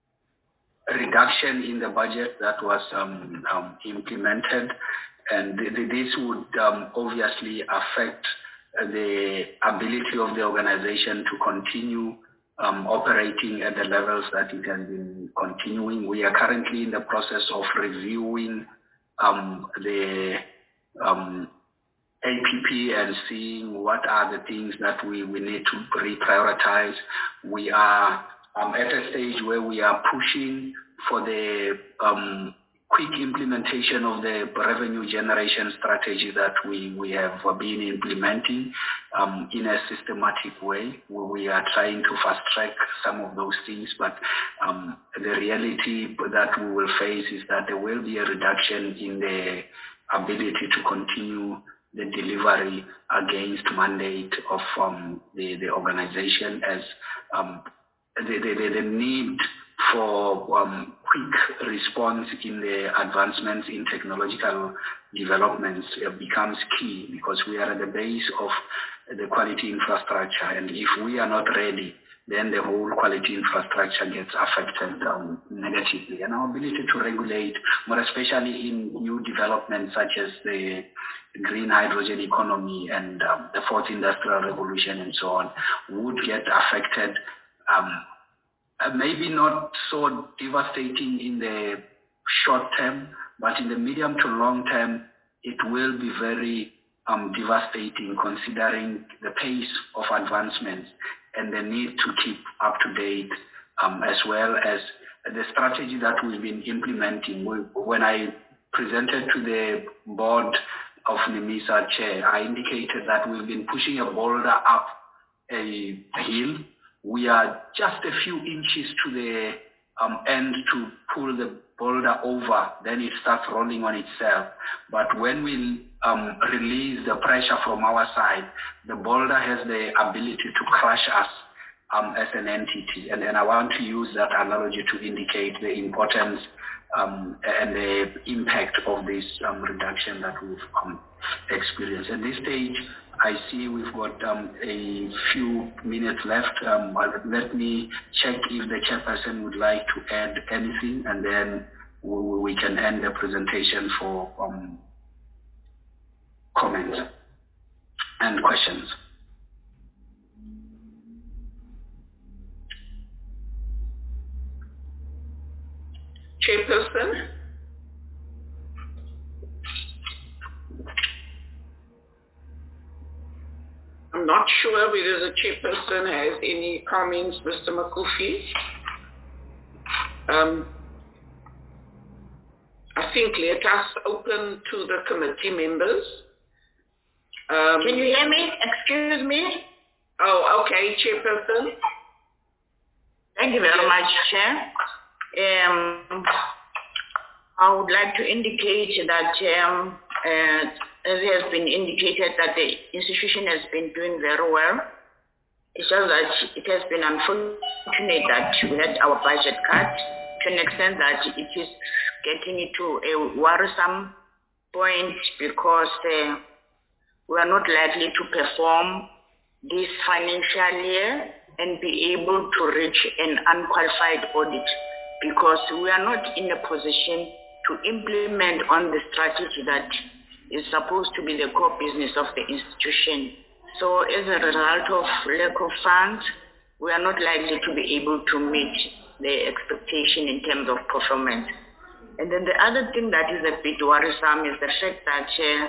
reduction in the budget that was um, um, implemented, and th th this would um, obviously affect the ability of the organization to continue um, operating at the levels that it has been continuing. We are currently in the process of reviewing um, the um, A P P and seeing what are the things that we, we need to reprioritize. We are Um, at a stage where we are pushing for the um, quick implementation of the revenue generation strategy that we, we have been implementing um, in a systematic way. We are trying to fast track some of those things, but um, the reality that we will face is that there will be a reduction in the ability to continue the delivery against mandate of um, the, the organization as um, The, the, the need for um, quick response in the advancements in technological developments uh, becomes key, because we are at the base of the quality infrastructure, and if we are not ready, then the whole quality infrastructure gets affected um, negatively. And our ability to regulate, more especially in new developments such as the green hydrogen economy and um, the fourth industrial revolution and so on, would get affected. Um, maybe not so devastating in the short term, but in the medium to long term, it will be very um, devastating, considering the pace of advancements and the need to keep up to date, um, as well as the strategy that we've been implementing. When I presented to the board of NIMISA chair, I indicated that we've been pushing a boulder up a hill. We are just a few inches to the um, end to pull the boulder over, then it starts rolling on itself. But when we um, release the pressure from our side, the boulder has the ability to crush us um, as an entity. And then I want to use that analogy to indicate the importance um, and the impact of this um, reduction that we've um, experienced. At this stage, I see we've got um, a few minutes left. Um, let me check if the chairperson would like to add anything, and then we, we can end the presentation for um, comments and questions. Chairperson? I'm not sure whether the chairperson has any comments, Mister Makufi. Um, I think let us open to the committee members. Um, Can you hear me? Excuse me? Oh, okay, Chairperson. Thank you very yes. much, Chair. Um, I would like to indicate that, um, uh, as it has been indicated, that the institution has been doing very well. It's just that it has been unfortunate that we had our budget cut to an extent that it is getting into a worrisome point because uh, we are not likely to perform this financial year and be able to reach an unqualified audit because we are not in a position to implement on the strategy that is supposed to be the core business of the institution. So as a result of lack of funds, we are not likely to be able to meet the expectation in terms of performance. And then the other thing that is a bit worrisome is the fact that uh,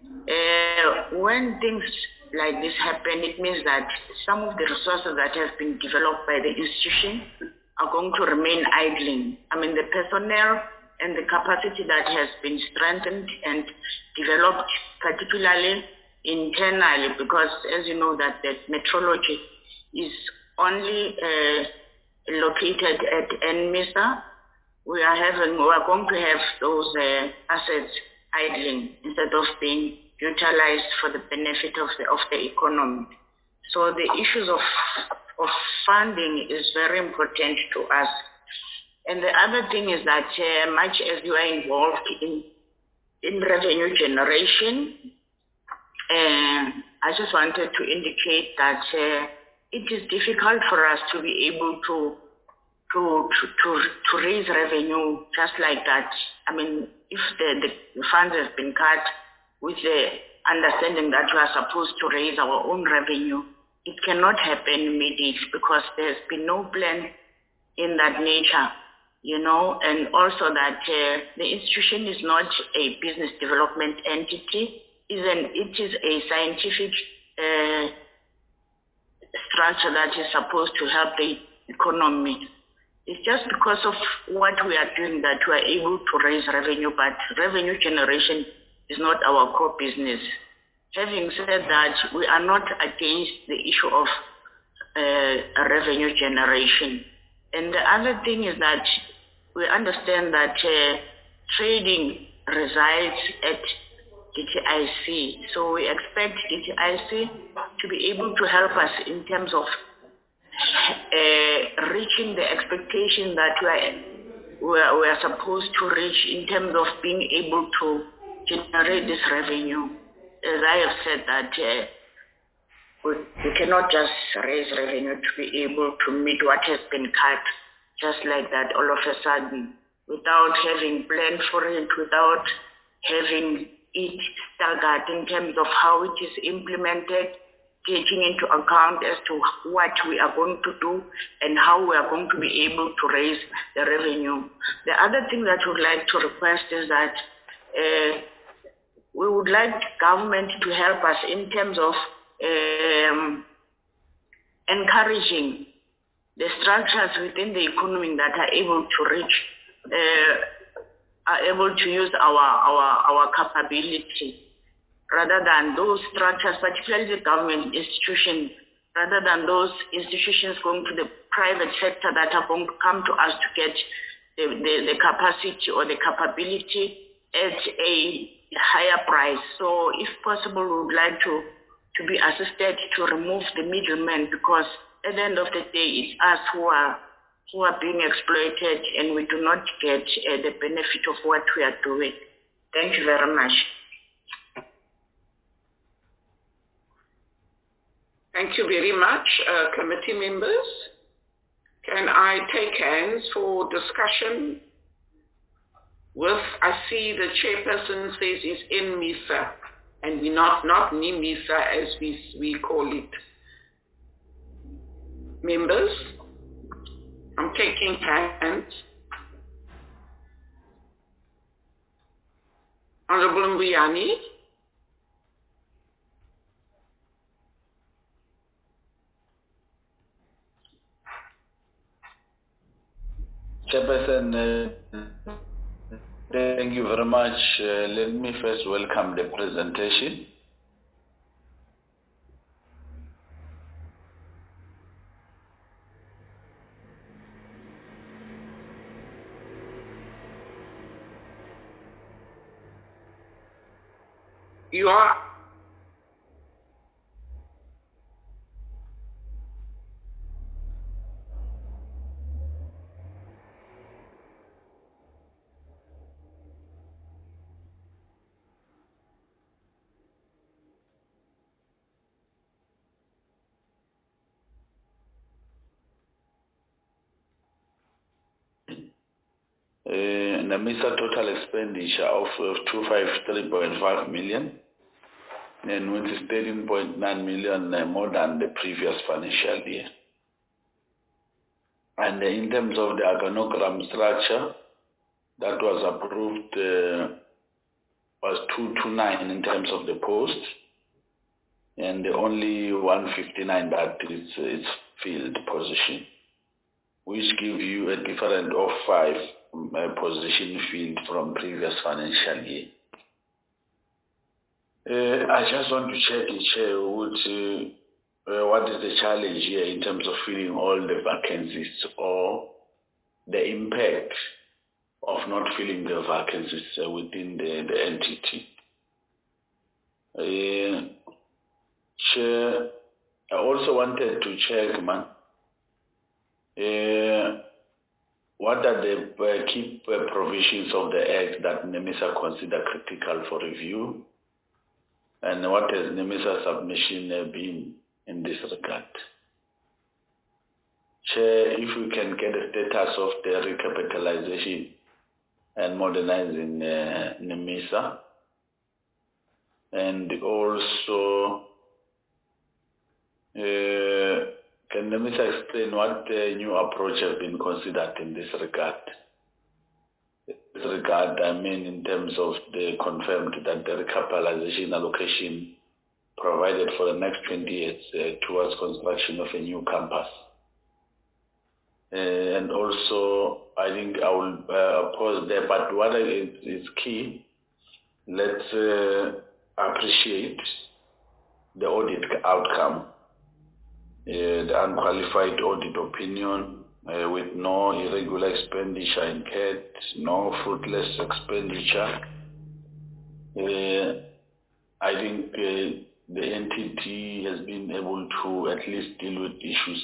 uh, when things like this happen, it means that some of the resources that have been developed by the institution are going to remain idling. I mean, the personnel and the capacity that has been strengthened and developed, particularly internally, because as you know that the metrology is only uh, located at N MISA, we are having, we are going to have those uh, assets idling instead of being utilized for the benefit of the, of the economy. So the issues of, of funding is very important to us. And the other thing is that uh, much as you are involved in, in revenue generation, uh, I just wanted to indicate that uh, it is difficult for us to be able to To, to, to, to raise revenue just like that. I mean, if the, the funds have been cut with the understanding that we are supposed to raise our own revenue, it cannot happen immediately because there's been no plan in that nature, you know, and also that uh, the institution is not a business development entity, it is a scientific uh, structure that is supposed to help the economy. It's just because of what we are doing that we are able to raise revenue, but revenue generation is not our core business. Having said that, we are not against the issue of uh, revenue generation. And the other thing is that we understand that uh, trading resides at D T I C. So we expect D T I C to be able to help us in terms of Uh, reaching the expectation that we are, we, are, we are supposed to reach in terms of being able to generate this revenue. As I have said that uh, we, we cannot just raise revenue to be able to meet what has been cut just like that all of a sudden without having planned for it, without having it staggered in terms of how it is implemented, taking into account as to what we are going to do and how we are going to be able to raise the revenue. The other thing that we would like to request is that uh, we would like government to help us in terms of um, encouraging the structures within the economy that are able to reach, uh, are able to use our, our, our capability, rather than those structures, particularly the government institutions, rather than those institutions going to the private sector that are going to come to us to get the, the, the capacity or the capability at a higher price. So if possible, we would like to, to be assisted to remove the middlemen because at the end of the day, it's us who are, who are being exploited and we do not get uh, the benefit of what we are doing. Thank you very much. Thank you very much, uh, committee members. Can I take hands for discussion with, I see the chairperson says is in MISA, and we not, not NIMISA as we, we call it. Members, I'm taking hands. Honorable Mbuyane. Chairperson, uh, thank you very much. Uh, let me first welcome the presentation. You are. Uh, NAMISA total expenditure of uh, two hundred fifty-three point five million, and which is thirteen point nine million uh, more than the previous financial year. And uh, in terms of the organogram structure, that was approved uh, was two twenty-nine in terms of the post, and the only one fifty-nine that is its field position, which give you a difference of five um, uh, position field from previous financial year. Uh, I just want to check, Chair, what, uh, uh, what is the challenge here in terms of filling all the vacancies, or the impact of not filling the vacancies uh, within the, the entity. Uh, Chair, I also wanted to check, man, uh, what are the uh, key uh, provisions of the Act that NAMISA consider critical for review, and what has NAMISA submission uh, been in this regard? Chair, if we can get a status of the recapitalization and modernizing uh, NAMISA, and also uh, can NAMISA explain what uh, new approach has been considered in this regard? This regard, I mean, in terms of the confirmed that the recapitalization allocation provided for the next twenty years uh, towards construction of a new campus. Uh, and also, I think I will uh, pause there, but what is, is key, let's uh, appreciate the audit outcome, uh, the unqualified audit opinion, uh, with no irregular expenditure incurred, no fruitless expenditure. Uh, I think uh, the entity has been able to at least deal with issues.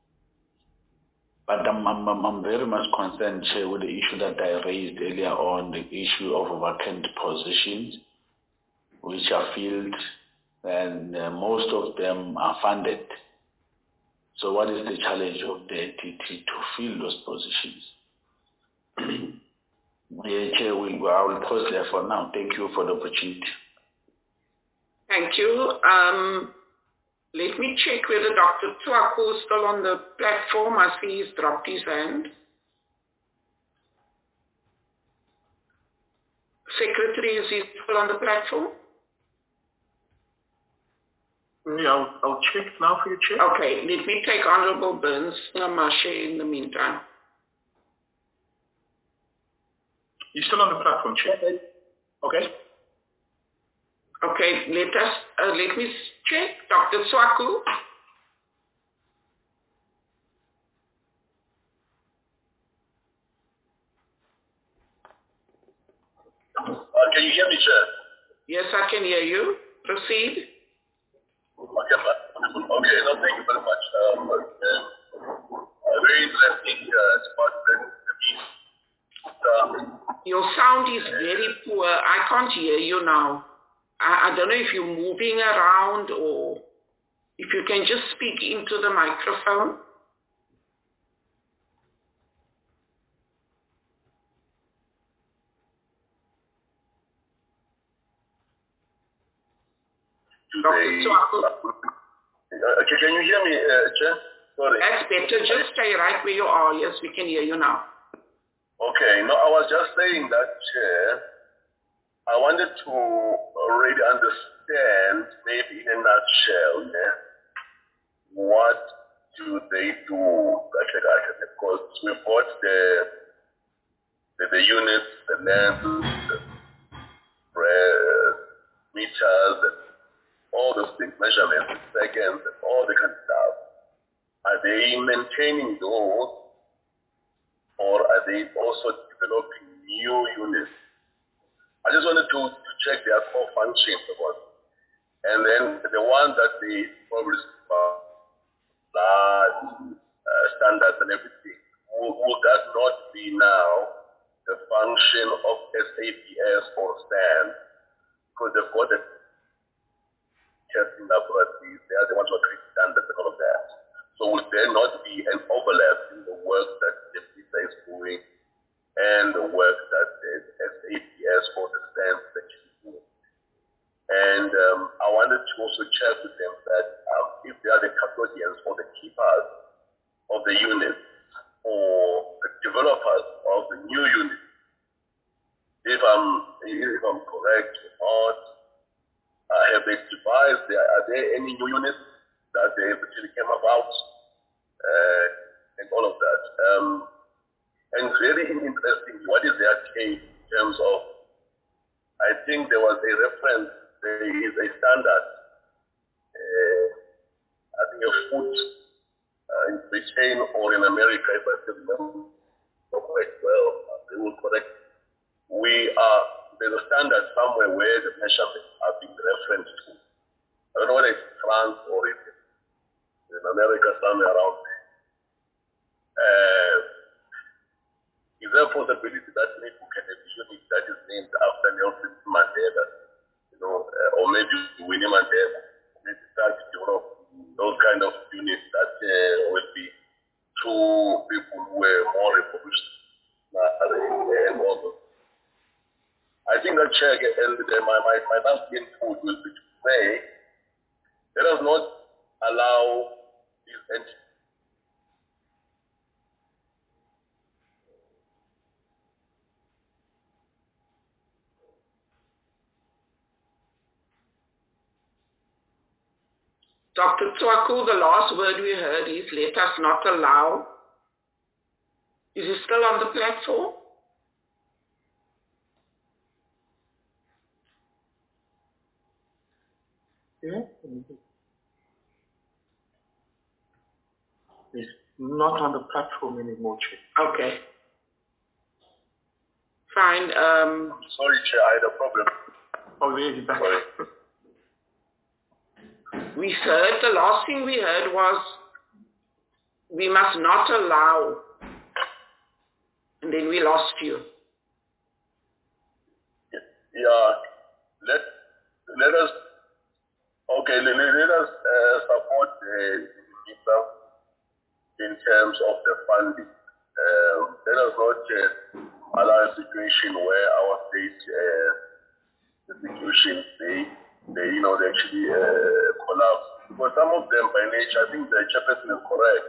But I'm, I'm, I'm very much concerned, Chair, with the issue that I raised earlier on, the issue of vacant positions, which are filled, and uh, most of them are funded. So what is the challenge of the entity to fill those positions? Yeah, Chair, we, I will pause there for now. Thank you for the opportunity. Thank you. Um, let me check whether Doctor Tswaku is still on the platform. I see he's dropped his hand. Secretary, is he still on the platform? Yeah, I'll, I'll check now for you, Chair. Okay, let me take Honorable Burns Namashe in the meantime. You're still on the platform, Chair. Okay. Okay, let us, uh, let me check. Doctor Tswaku. Uh, can you hear me, Chair? Yes, I can hear you. Proceed. Okay, okay, no, thank you very much. Um, uh, uh, very interesting uh, department. Uh, Your sound is very poor. I can't hear you now. I, I don't know if you're moving around or if you can just speak into the microphone. Doctor Tswaku. Uh, can you hear me, uh, Chair? Sorry. That's better. Just stay right where you are. Yes, we can hear you now. Okay. No, I was just saying that, Chair, I wanted to already understand, maybe in a nutshell, yeah, what do they do, because we bought the the, the units, the length, the uh, meters, and all those things, measurements, seconds, and all the kind of stuff. Are they maintaining those, or are they also developing new units? I just wanted to, to check their core functions about it. And then the one that they probably large uh, standards and everything, will, will that not be now the function of S A P S or S A N? Because they've got the testing laboratories, they are the ones who are creating standards and all of that. So will there not be an overlap in the work that the PISA is doing and the work that the S A P S or the S A N is actually doing? And um, I wanted to also check with them that um, if they are the custodians or the keepers of the unit or the developers of the new unit, if I'm, if I'm correct or not, uh, have they devised, there, are there any new units that they actually came about uh, and all of that? Um, and very interesting, what is their take in terms of, I think there was a reference, there is a standard, uh, I think a foot uh, in Britain or in America, if I still remember quite well, they will correct. We are, there's a standard somewhere where the measurements are being referenced to. I don't know whether it's France or it's in America, somewhere around there. Uh, is there a possibility that maybe we can have a unit that is named after Nelson Mandela? You know, uh, or maybe Winnie Mandela, maybe start to develop those kind of units that uh, will be two people who were more revolutionary and all those. I think that check and my, my, my last input will be to say, let us not allow these entities. Doctor Tswaku, the last word we heard is let us not allow. Is he still on the platform? Yeah. He's not on the platform anymore, Chair. Okay. Fine. Um, Sorry, Chair, I had a problem. Oh, really? Back. Sorry. We heard, the last thing we heard was we must not allow, and then we lost you. Yeah, let, let us, okay, let, let us uh, support the uh, in terms of the funding. Uh, let us not uh, allow a situation where our state uh, institutions, they, they, you know, they actually uh, collapse. For some of them, by nature, I think the chairperson is correct.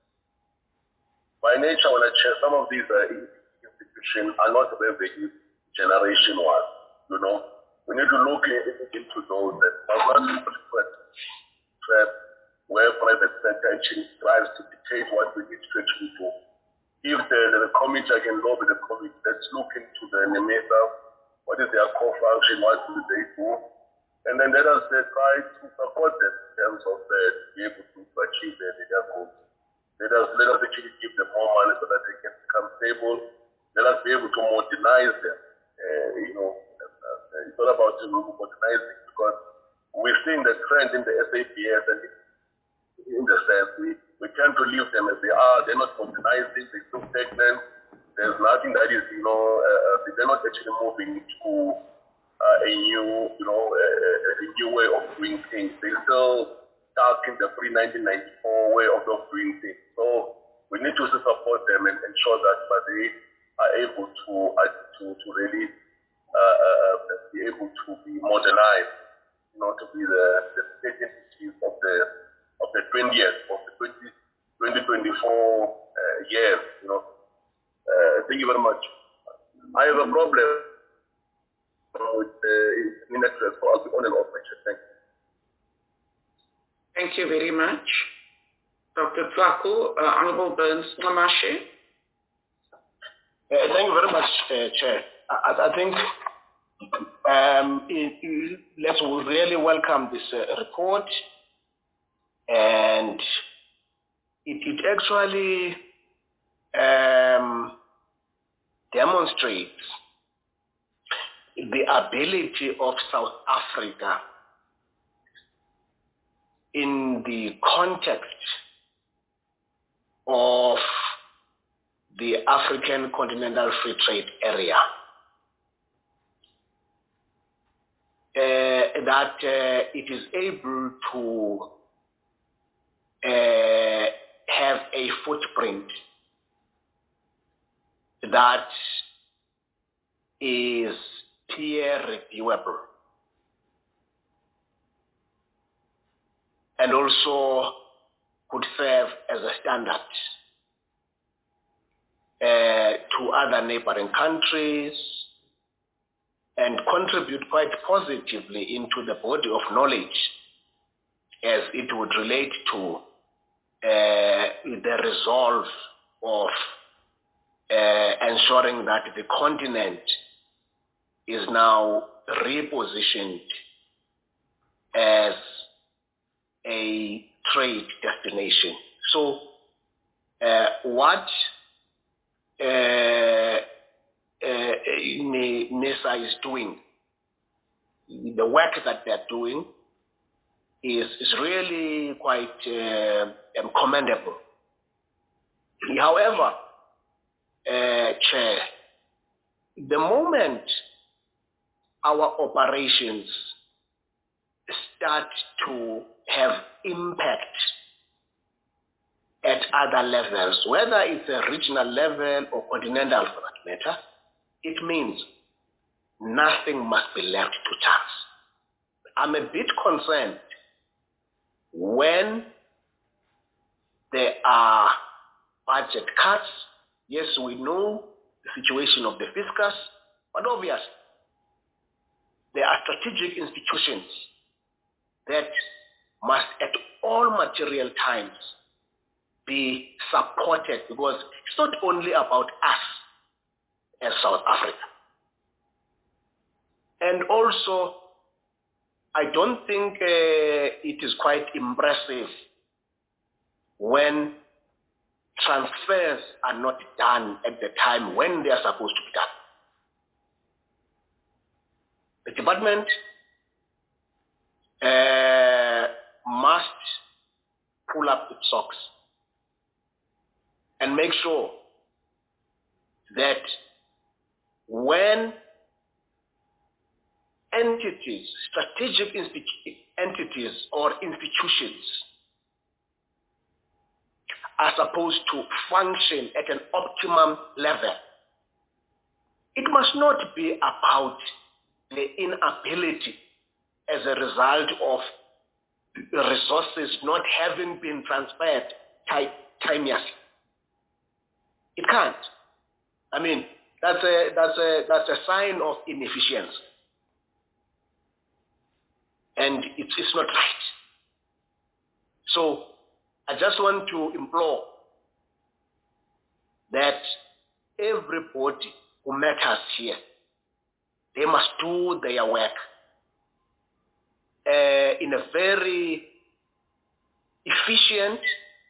By nature, when I check, some of these uh, institutions are not revenue generation ones, you know. We need to look into those that are not trap where private sector actually tries to dictate what we need to actually do. If the, the committee, I can lobby the committee, let's look into the NEMESA, what is their core function, what do they do, and then let us uh, try to support them in terms of uh, be able to achieve their, their goals. Let us, let us actually give them more money so that they can become stable. Let us be able to modernize them. Uh, you know, uh, it's all about you know, modernizing, because we're seeing the trend in the S A P S and in the sense we, we can't leave them as they are. They're not modernizing, they're still stagnant. There's nothing that is, you know, uh, they're not actually moving to uh, a new, you know, uh, a new way of doing things. They're still stuck in the pre nineteen ninety-four way of doing things. So we need to support them and ensure that but they are able to uh, to, to really uh, uh, be able to be modernized, you know, to be the, the state entities of the of the twentieth, of the twenty twenty-four uh, years, you know. Uh, thank you very much. I have a problem with the uh, interest, so I'll be on and off my chat. Thank you. Thank you very much. Doctor Tswaku, uh, Honorable Burns Nxumalo. Uh, thank you very much, uh, Chair. I, I think um, it, it, let's really welcome this uh, report, and it, it actually um, demonstrates the ability of South Africa in the context of the African Continental Free Trade Area. Uh, that uh, it is able to uh, have a footprint that is peer reviewable and also could serve as a standard uh, to other neighboring countries and contribute quite positively into the body of knowledge as it would relate to uh, the resolve of uh, ensuring that the continent is now repositioned as a trade destination. So uh, what uh, uh, NISA is doing, the work that they're doing is, is really quite uh, commendable. However, uh, Chair, the moment our operations start to have impact at other levels, whether it's a regional level or continental for that matter, it means nothing must be left to chance. I'm a bit concerned when there are budget cuts. Yes, we know the situation of the fiscus, but obviously there are strategic institutions that must at all material times be supported, because it's not only about us as South Africa. And also, I don't think uh, it is quite impressive when transfers are not done at the time when they are supposed to be done. The department uh, must pull up its socks and make sure that when entities, strategic institu- entities or institutions are supposed to function at an optimum level, it must not be about the inability as a result of resources not having been transferred timeously. It can't. I mean, that's a, that's a, that's a sign of inefficiency. And it's, it's not right. So I just want to implore that everybody who matters here, they must do their work uh, in a very efficient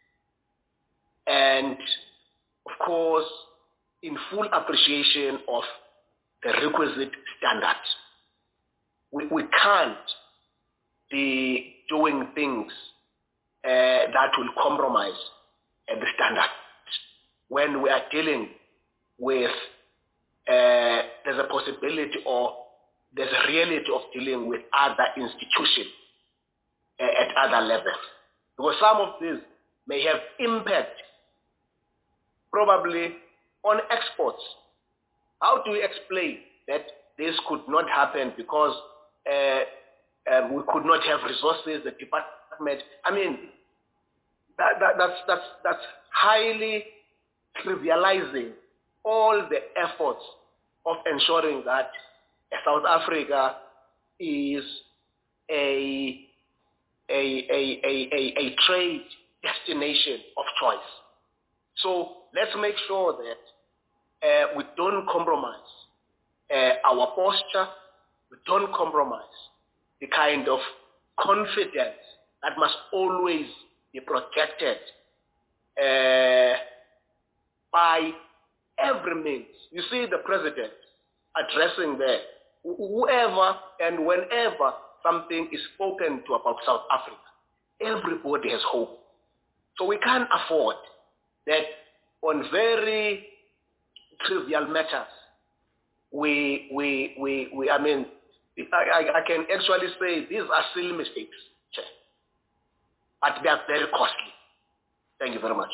and, of course, in full appreciation of the requisite standards. We, we can't be doing things uh, that will compromise uh, the standards when we are dealing with, uh, there's a possibility or there's a reality of dealing with other institutions uh, at other levels. Because some of these may have impact probably on exports. How do we explain that this could not happen because uh, um, we could not have resources, the department? I mean, that, that, that's, that's, that's highly trivializing all the efforts of ensuring that South Africa is a, a, a, a, a, a trade destination of choice. So let's make sure that uh, we don't compromise uh, our posture, we don't compromise the kind of confidence that must always be protected uh, by every means. You see the president addressing there, whoever and whenever something is spoken to about South Africa, everybody has hope. So we can't afford that on very trivial matters, we, we, we, we I mean, I, I can actually say these are silly mistakes, but they are very costly. Thank you very much.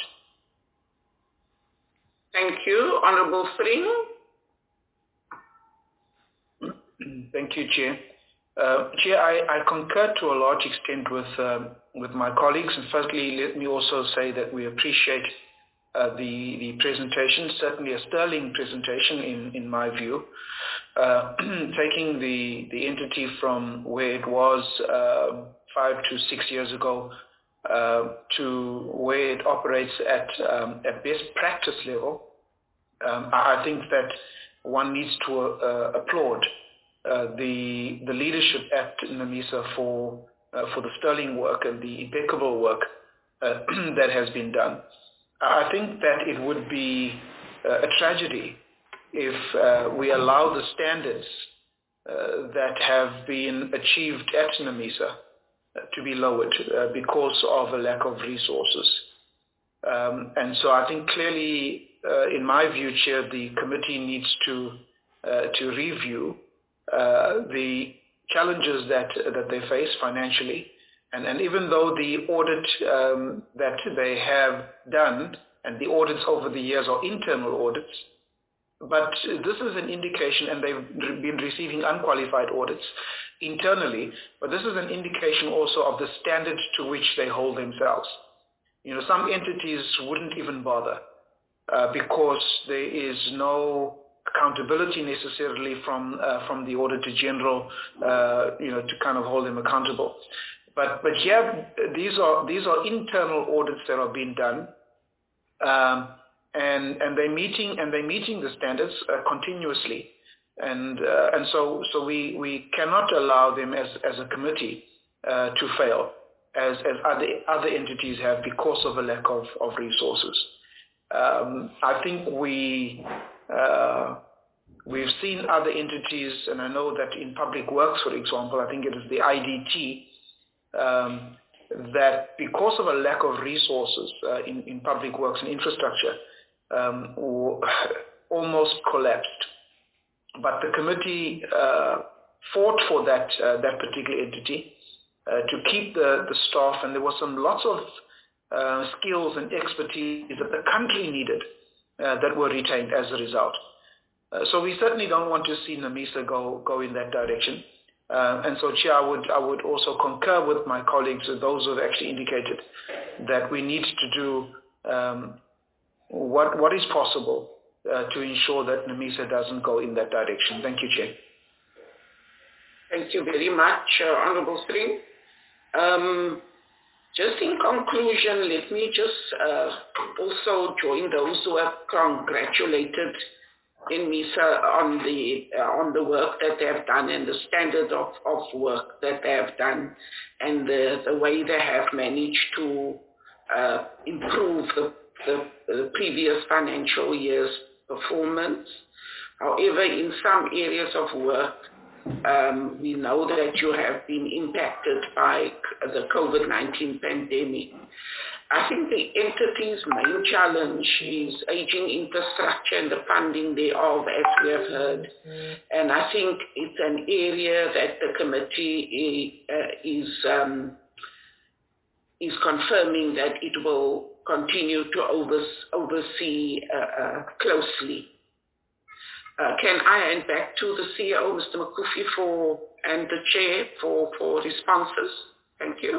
Thank you. Honorable Spring. Thank you, Chair. Uh, Chair, I, I concur to a large extent with um, with my colleagues. And firstly, let me also say that we appreciate uh, the the presentation, certainly a sterling presentation in, in my view, uh, taking the, the entity from where it was uh, five to six years ago uh, to where it operates at, um, at best practice level. Um, I think that one needs to uh, applaud Uh, the the leadership at NAMISA for uh, for the sterling work and the impeccable work uh, that has been done. I think that it would be uh, a tragedy if uh, we allow the standards uh, that have been achieved at NAMISA uh, to be lowered uh, because of a lack of resources. Um, and so I think clearly, uh, in my view, Chair, the committee needs to uh, to review Uh, the challenges that that they face financially, and, and even though the audit um, that they have done and the audits over the years are internal audits, but this is an indication, and they've been receiving unqualified audits internally, but this is an indication also of the standard to which they hold themselves. You know, some entities wouldn't even bother uh, because there is no accountability necessarily from uh, from the Auditor General, uh, you know, to kind of hold them accountable. But but yeah, these are these are internal audits that are being done, um, and and they're meeting and they're meeting the standards uh, continuously, and uh, and so so we we cannot allow them as as a committee uh, to fail as as other other entities have because of a lack of of resources. Um, I think we. Uh, we've seen other entities, and I know that in public works, for example, I think it is the I D T, um, that because of a lack of resources uh, in, in public works and infrastructure, um, almost collapsed. But the committee uh, fought for that uh, that particular entity uh, to keep the, the staff, and there was some lots of uh, skills and expertise that the country needed Uh, that were retained as a result. Uh, so we certainly don't want to see NAMISA go go in that direction. Uh, and so, Chair, I would I would also concur with my colleagues, those who have actually indicated that we need to do um, what what is possible uh, to ensure that NAMISA doesn't go in that direction. Thank you, Chair. Thank you very much, uh, Honourable Spring. Um, Just in conclusion, let me just uh, also join those who have congratulated NAMISA on the uh, on the work that they have done and the standard of, of work that they have done and the, the way they have managed to uh, improve the, the, the previous financial year's performance. However, in some areas of work, Um, we know that you have been impacted by the COVID nineteen pandemic. I think the entity's main challenge is aging infrastructure and the funding thereof, as we have heard. And I think it's an area that the committee uh, is, um, is confirming that it will continue to overs- oversee uh, uh, closely. Uh, can I hand back to the C E O, Mister Makufi, for and the Chair for, for responses? Thank you.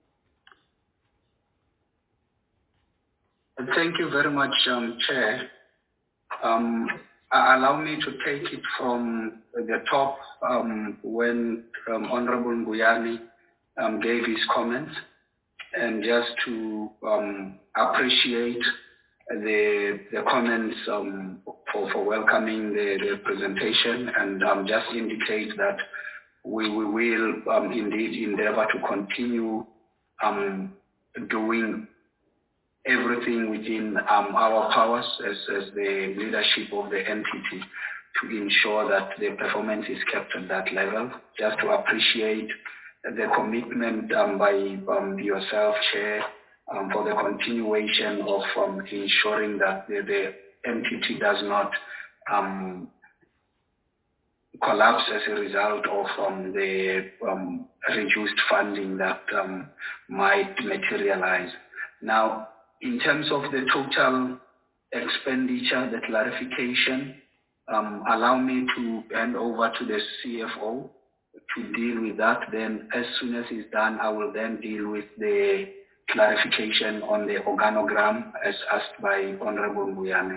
Thank you very much, um, Chair. Um, allow me to take it from the top um, when um, Honorable Nguyane um, gave his comments, and just to um, appreciate the the comments um, for, for welcoming the, the presentation, and um, just indicate that we, we will um, indeed endeavor to continue um, doing everything within um, our powers as, as the leadership of the entity to ensure that the performance is kept at that level. Just to appreciate the commitment um, by um, yourself, Chair, um, for the continuation of um, ensuring that the, the entity does not um, collapse as a result of um, the um, reduced funding that um, might materialize. Now, in terms of the total expenditure, the clarification, um, allow me to hand over to the C F O to deal with that. Then as soon as it's done, I will then deal with the clarification on the organogram as asked by Honorable Mbuyane.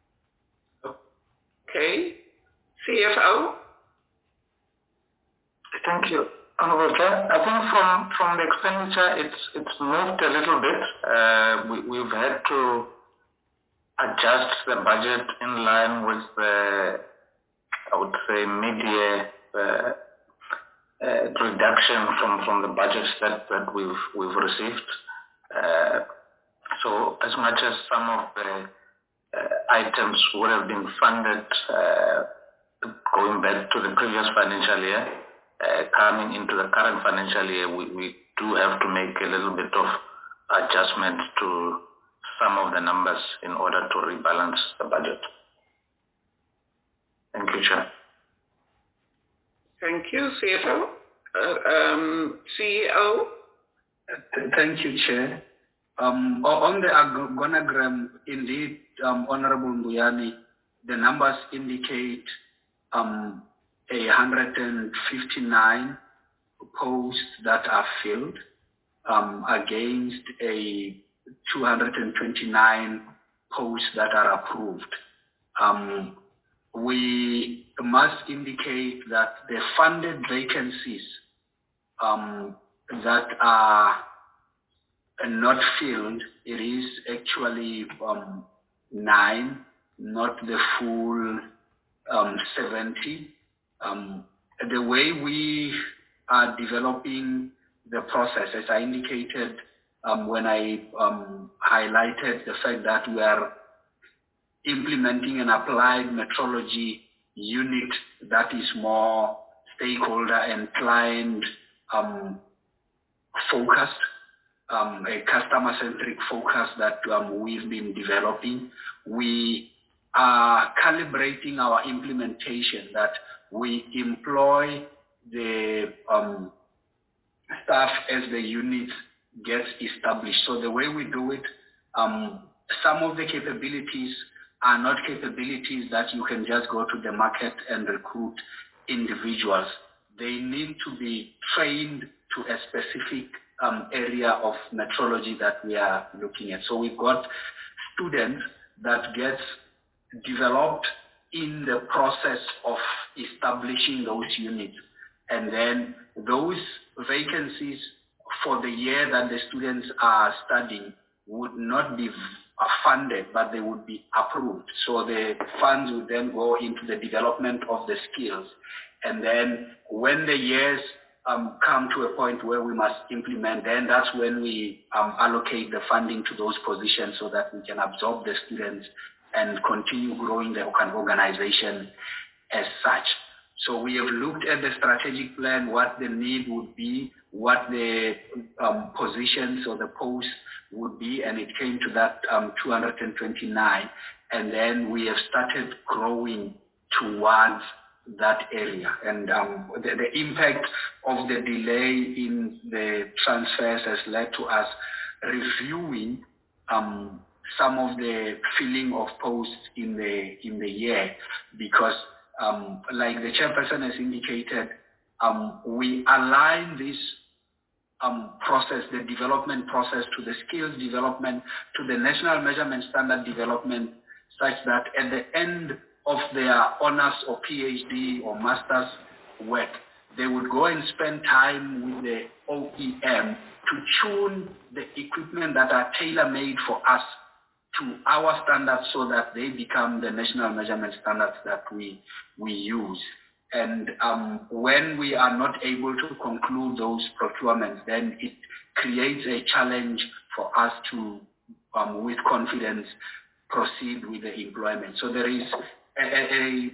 Okay. C F O? Thank you, Honorable Chair. I think from, from the expenditure, it's it's moved a little bit. Uh, we, we've had to adjust the budget in line with the, I would say, mid-year uh, uh, reduction from, from the budgets that, that we've we've received. Uh, so as much as some of the uh, items would have been funded uh, going back to the previous financial year, uh, coming into the current financial year, we, we do have to make a little bit of adjustment to some of the numbers in order to rebalance the budget. Thank you, Chair. Thank you, C F O. Uh, um, C E O? Thank you, Chair. Um, on the organogram, indeed, um, Honorable Mbuyane, the numbers indicate um, one hundred fifty-nine posts that are filled um, against a two hundred twenty-nine posts that are approved. Um, we must indicate that the funded vacancies um, that are not filled, it is actually um, nine, not the full um, seventy. Um, the way we are developing the process, as I indicated um, when I um, highlighted the fact that we are implementing an applied metrology unit that is more stakeholder and client um, focused, um, a customer-centric focus that um, we've been developing. We are calibrating our implementation that we employ the um, staff as the unit gets established. So the way we do it, um, some of the capabilities are not capabilities that you can just go to the market and recruit individuals. They need to be trained to a specific um, area of metrology that we are looking at. So we've got students that get developed in the process of establishing those units. And then those vacancies for the year that the students are studying would not be funded, but they would be approved. So the funds would then go into the development of the skills. And then when the years um, come to a point where we must implement, then that's when we um, allocate the funding to those positions so that we can absorb the students and continue growing the organization as such. So we have looked at the strategic plan, what the need would be, what the um, positions or the posts would be, and it came to that um, two hundred twenty-nine. And then we have started growing towards that area. And um, the, the impact of the delay in the transfers has led to us reviewing um, some of the filling of posts in the in the year, because um, like the chairperson has indicated, um, we align this um, process, the development process, to the skills development, to the national measurement standard development, such that at the end of their honors or PhD or master's work, they would go and spend time with the O E M to tune the equipment that are tailor-made for us to our standards so that they become the national measurement standards that we, we use. And um, when we are not able to conclude those procurements, then it creates a challenge for us to, um, with confidence, proceed with the employment. So there is a, a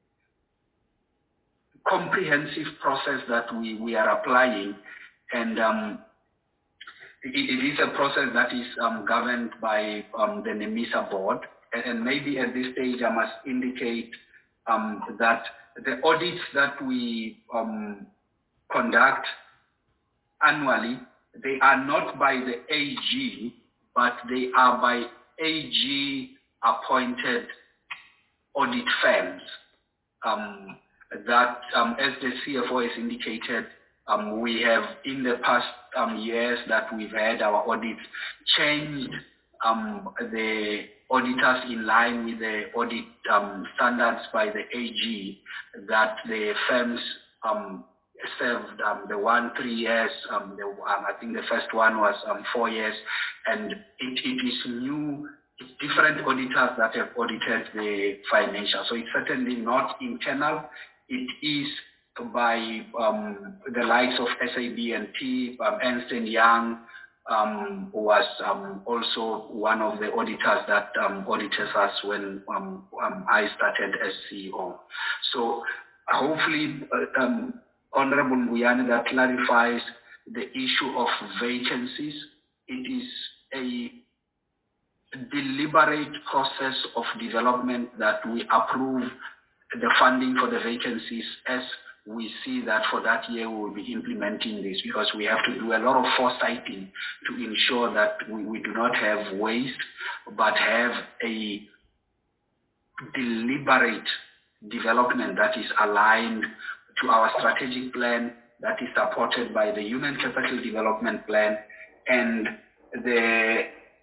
comprehensive process that we, we are applying, and um, it, it is a process that is um, governed by um, the NEMISA board. And, and maybe at this stage I must indicate um, that the audits that we um, conduct annually, they are not by the A G, but they are by A G appointed audit firms um, that, um, as the C F O has indicated, um, we have in the past um, years that we've had our audits changed um, the auditors in line with the audit um, standards by the A G, that the firms um, served um, the one three years, um, the, um, I think the first one was um, four years, and it, it is new, it's different auditors that have audited the financial. So it's certainly not internal, it is by um, the likes of S A B and T, um, Ernst and Young, um, was um, also one of the auditors that um, audited us when um, um, I started as C E O. So hopefully, uh, um, Honorable Nguyane, that clarifies the issue of vacancies. It is a deliberate process of development that we approve the funding for the vacancies as we see that for that year we will be implementing this, because we have to do a lot of foresighting to ensure that we, we do not have waste, but have a deliberate development that is aligned to our strategic plan, that is supported by the Human Capital Development Plan, and the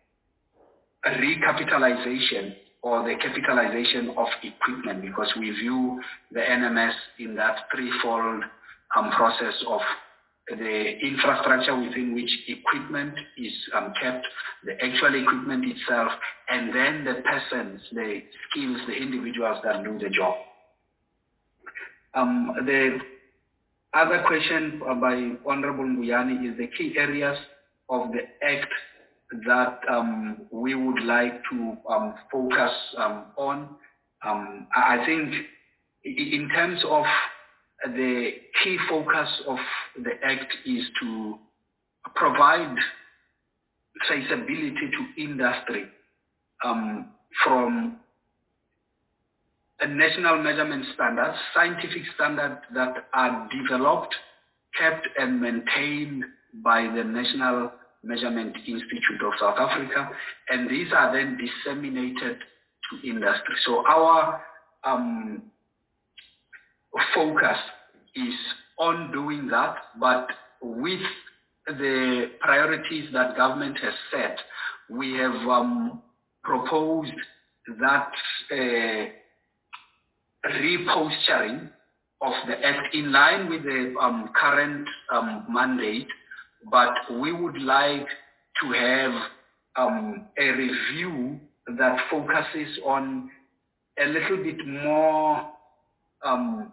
recapitalization or the capitalization of equipment, because we view the N M S in that threefold um, process of the infrastructure within which equipment is um, kept, the actual equipment itself, and then the persons, the skills, the individuals that do the job. Um, the other question by Honorable Nguyane is the key areas of the Act that um, we would like to um, focus um, on. Um, I think in terms of the key focus of the Act is to provide traceability to industry um, from a national measurement standards, scientific standards that are developed, kept and maintained by the National Measurement Institute of South Africa, and these are then disseminated to industry. So our um, focus is on doing that, but with the priorities that government has set, we have um, proposed that uh, reposturing of the Act in line with the um, current um, mandate, but we would like to have um, a review that focuses on a little bit more, um,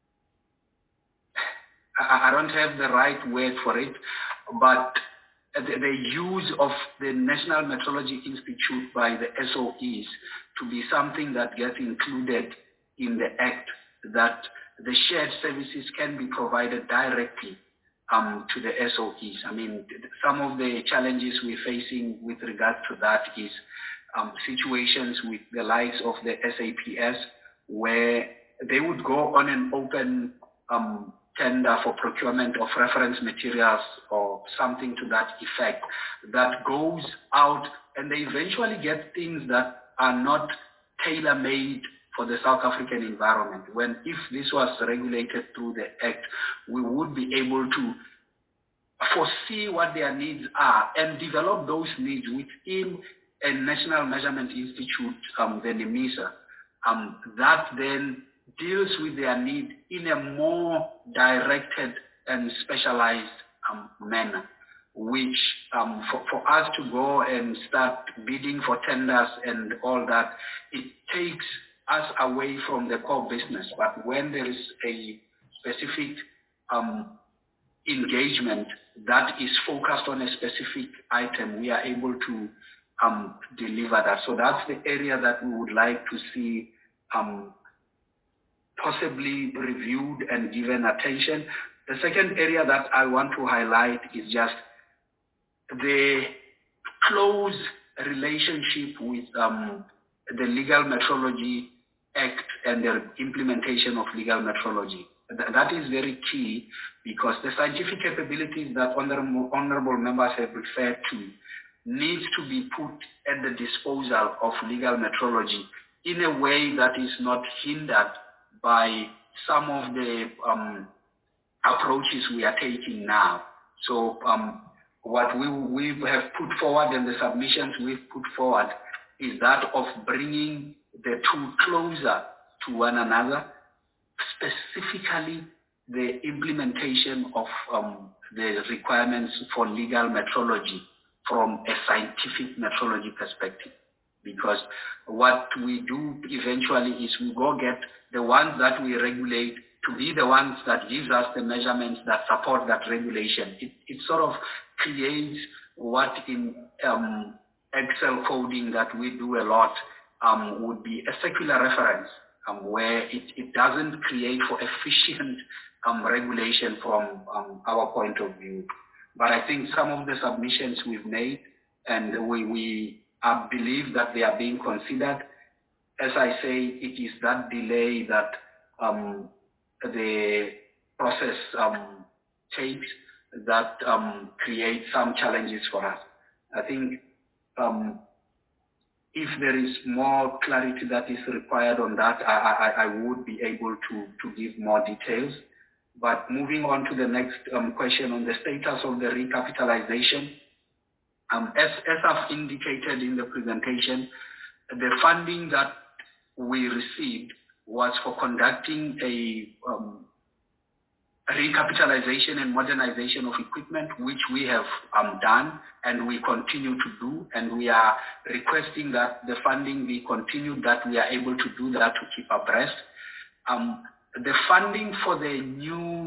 I, I don't have the right word for it, but the, the use of the National Metrology Institute by the S O Es to be something that gets included in the Act, that the shared services can be provided directly um, to the S O Es. I mean, some of the challenges we're facing with regard to that is um, situations with the likes of the S A P S, where they would go on an open um, tender for procurement of reference materials or something to that effect, that goes out and they eventually get things that are not tailor-made for the South African environment, when if this was regulated through the Act, we would be able to foresee what their needs are and develop those needs within a National Measurement Institute, um, the NEMISA, um, that then deals with their need in a more directed and specialized um, manner. which um, for, for us to go and start bidding for tenders and all that, it takes us away from the core business. But when there is a specific um, engagement that is focused on a specific item, we are able to um, deliver that. So that's the area that we would like to see um, possibly reviewed and given attention. The second area that I want to highlight is just the close relationship with um, the Legal Metrology Act and the implementation of legal metrology. Th that is very key, because the scientific capabilities that honorable, honorable members have referred to needs to be put at the disposal of legal metrology in a way that is not hindered by some of the um, approaches we are taking now. So um, what we, we have put forward and the submissions we've put forward is that of bringing the two closer to one another, specifically the implementation of um, the requirements for legal metrology from a scientific metrology perspective. Because what we do eventually is we go get the ones that we regulate to be the ones that gives us the measurements that support that regulation. It, it sort of creates what in um, Excel coding that we do a lot um, would be a secular reference, um, where it, it doesn't create for efficient um, regulation from um, our point of view. But I think some of the submissions we've made, and we, we uh, believe that they are being considered. As I say, it is that delay that um, the process um, takes that um, creates some challenges for us. I think um, if there is more clarity that is required on that, I, I, I would be able to, to give more details. But moving on to the next um, question on the status of the recapitalization, um, as, as I've indicated in the presentation, the funding that we received was for conducting a um, recapitalization and modernization of equipment, which we have um, done and we continue to do, and we are requesting that the funding be continued, that we are able to do that to keep abreast. Um, the funding for the new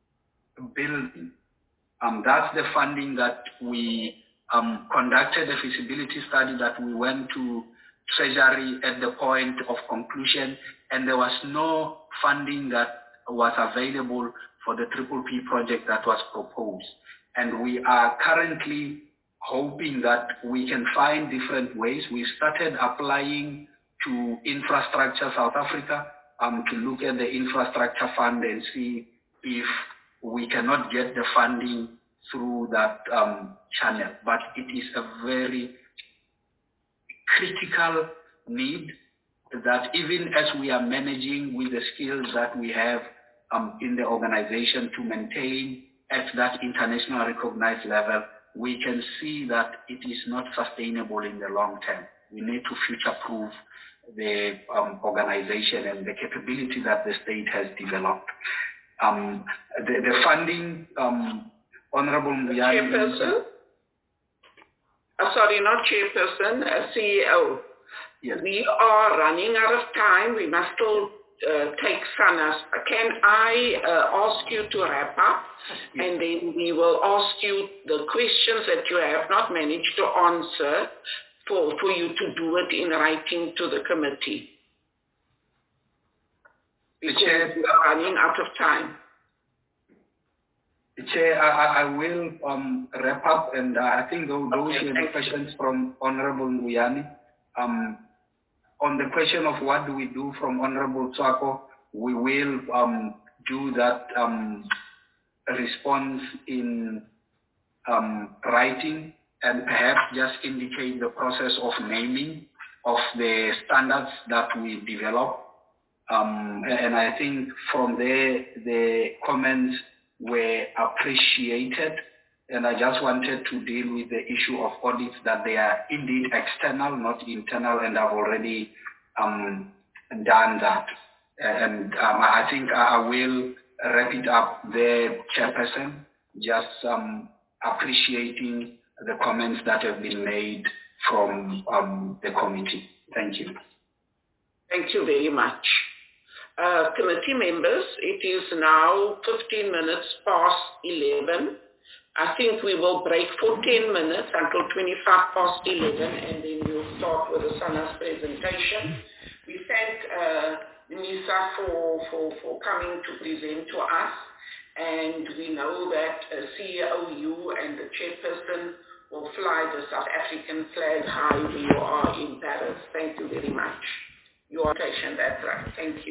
building, um, that's the funding that we um, conducted a feasibility study that we went to Treasury at the point of conclusion, and there was no funding that was available for the Triple P project that was proposed. And we are currently hoping that we can find different ways. We started applying to Infrastructure South Africa um, to look at the infrastructure fund and see if we cannot get the funding through that um, channel. But it is a very critical need that even as we are managing with the skills that we have um, in the organization to maintain at that international recognized level, we can see that it is not sustainable in the long term. We need to future-proof the um, organization and the capability that the state has developed. Um, the, the funding, um, Honorable Mbuyane. Chairperson? Uh, sorry, not chairperson, uh, C E O. Yes. We are running out of time. We must still uh, take Sanas. Can I uh, ask you to wrap up? Yes. And then we will ask you the questions that you have not managed to answer for, for you to do it in writing to the committee. Because Chair, we are running out of time. Chair, I, I will um, wrap up, and uh, I think those, those okay, were the questions from Honorable Mbuyane. Um, on the question of what do we do from Honorable Tswako, we will um, do that um, response in um, writing, and perhaps just indicate the process of naming of the standards that we develop. Um, and I think from there, the comments were appreciated, and I just wanted to deal with the issue of audits, that they are indeed external, not internal, and I've already um, done that. And um, I think I will wrap it up there, Chairperson, just um, appreciating the comments that have been made from um, the committee. Thank you. Thank you very much. Uh, committee members, it is now fifteen minutes past eleven. I think we will break for ten minutes until twenty-five past eleven, and then we'll start with the SANA's presentation. We thank uh, Nisa for, for, for coming to present to us, and we know that uh, C O U and the chairperson will fly the South African flag high when you are in Paris. Thank you very much. Your attention, that's right. Thank you.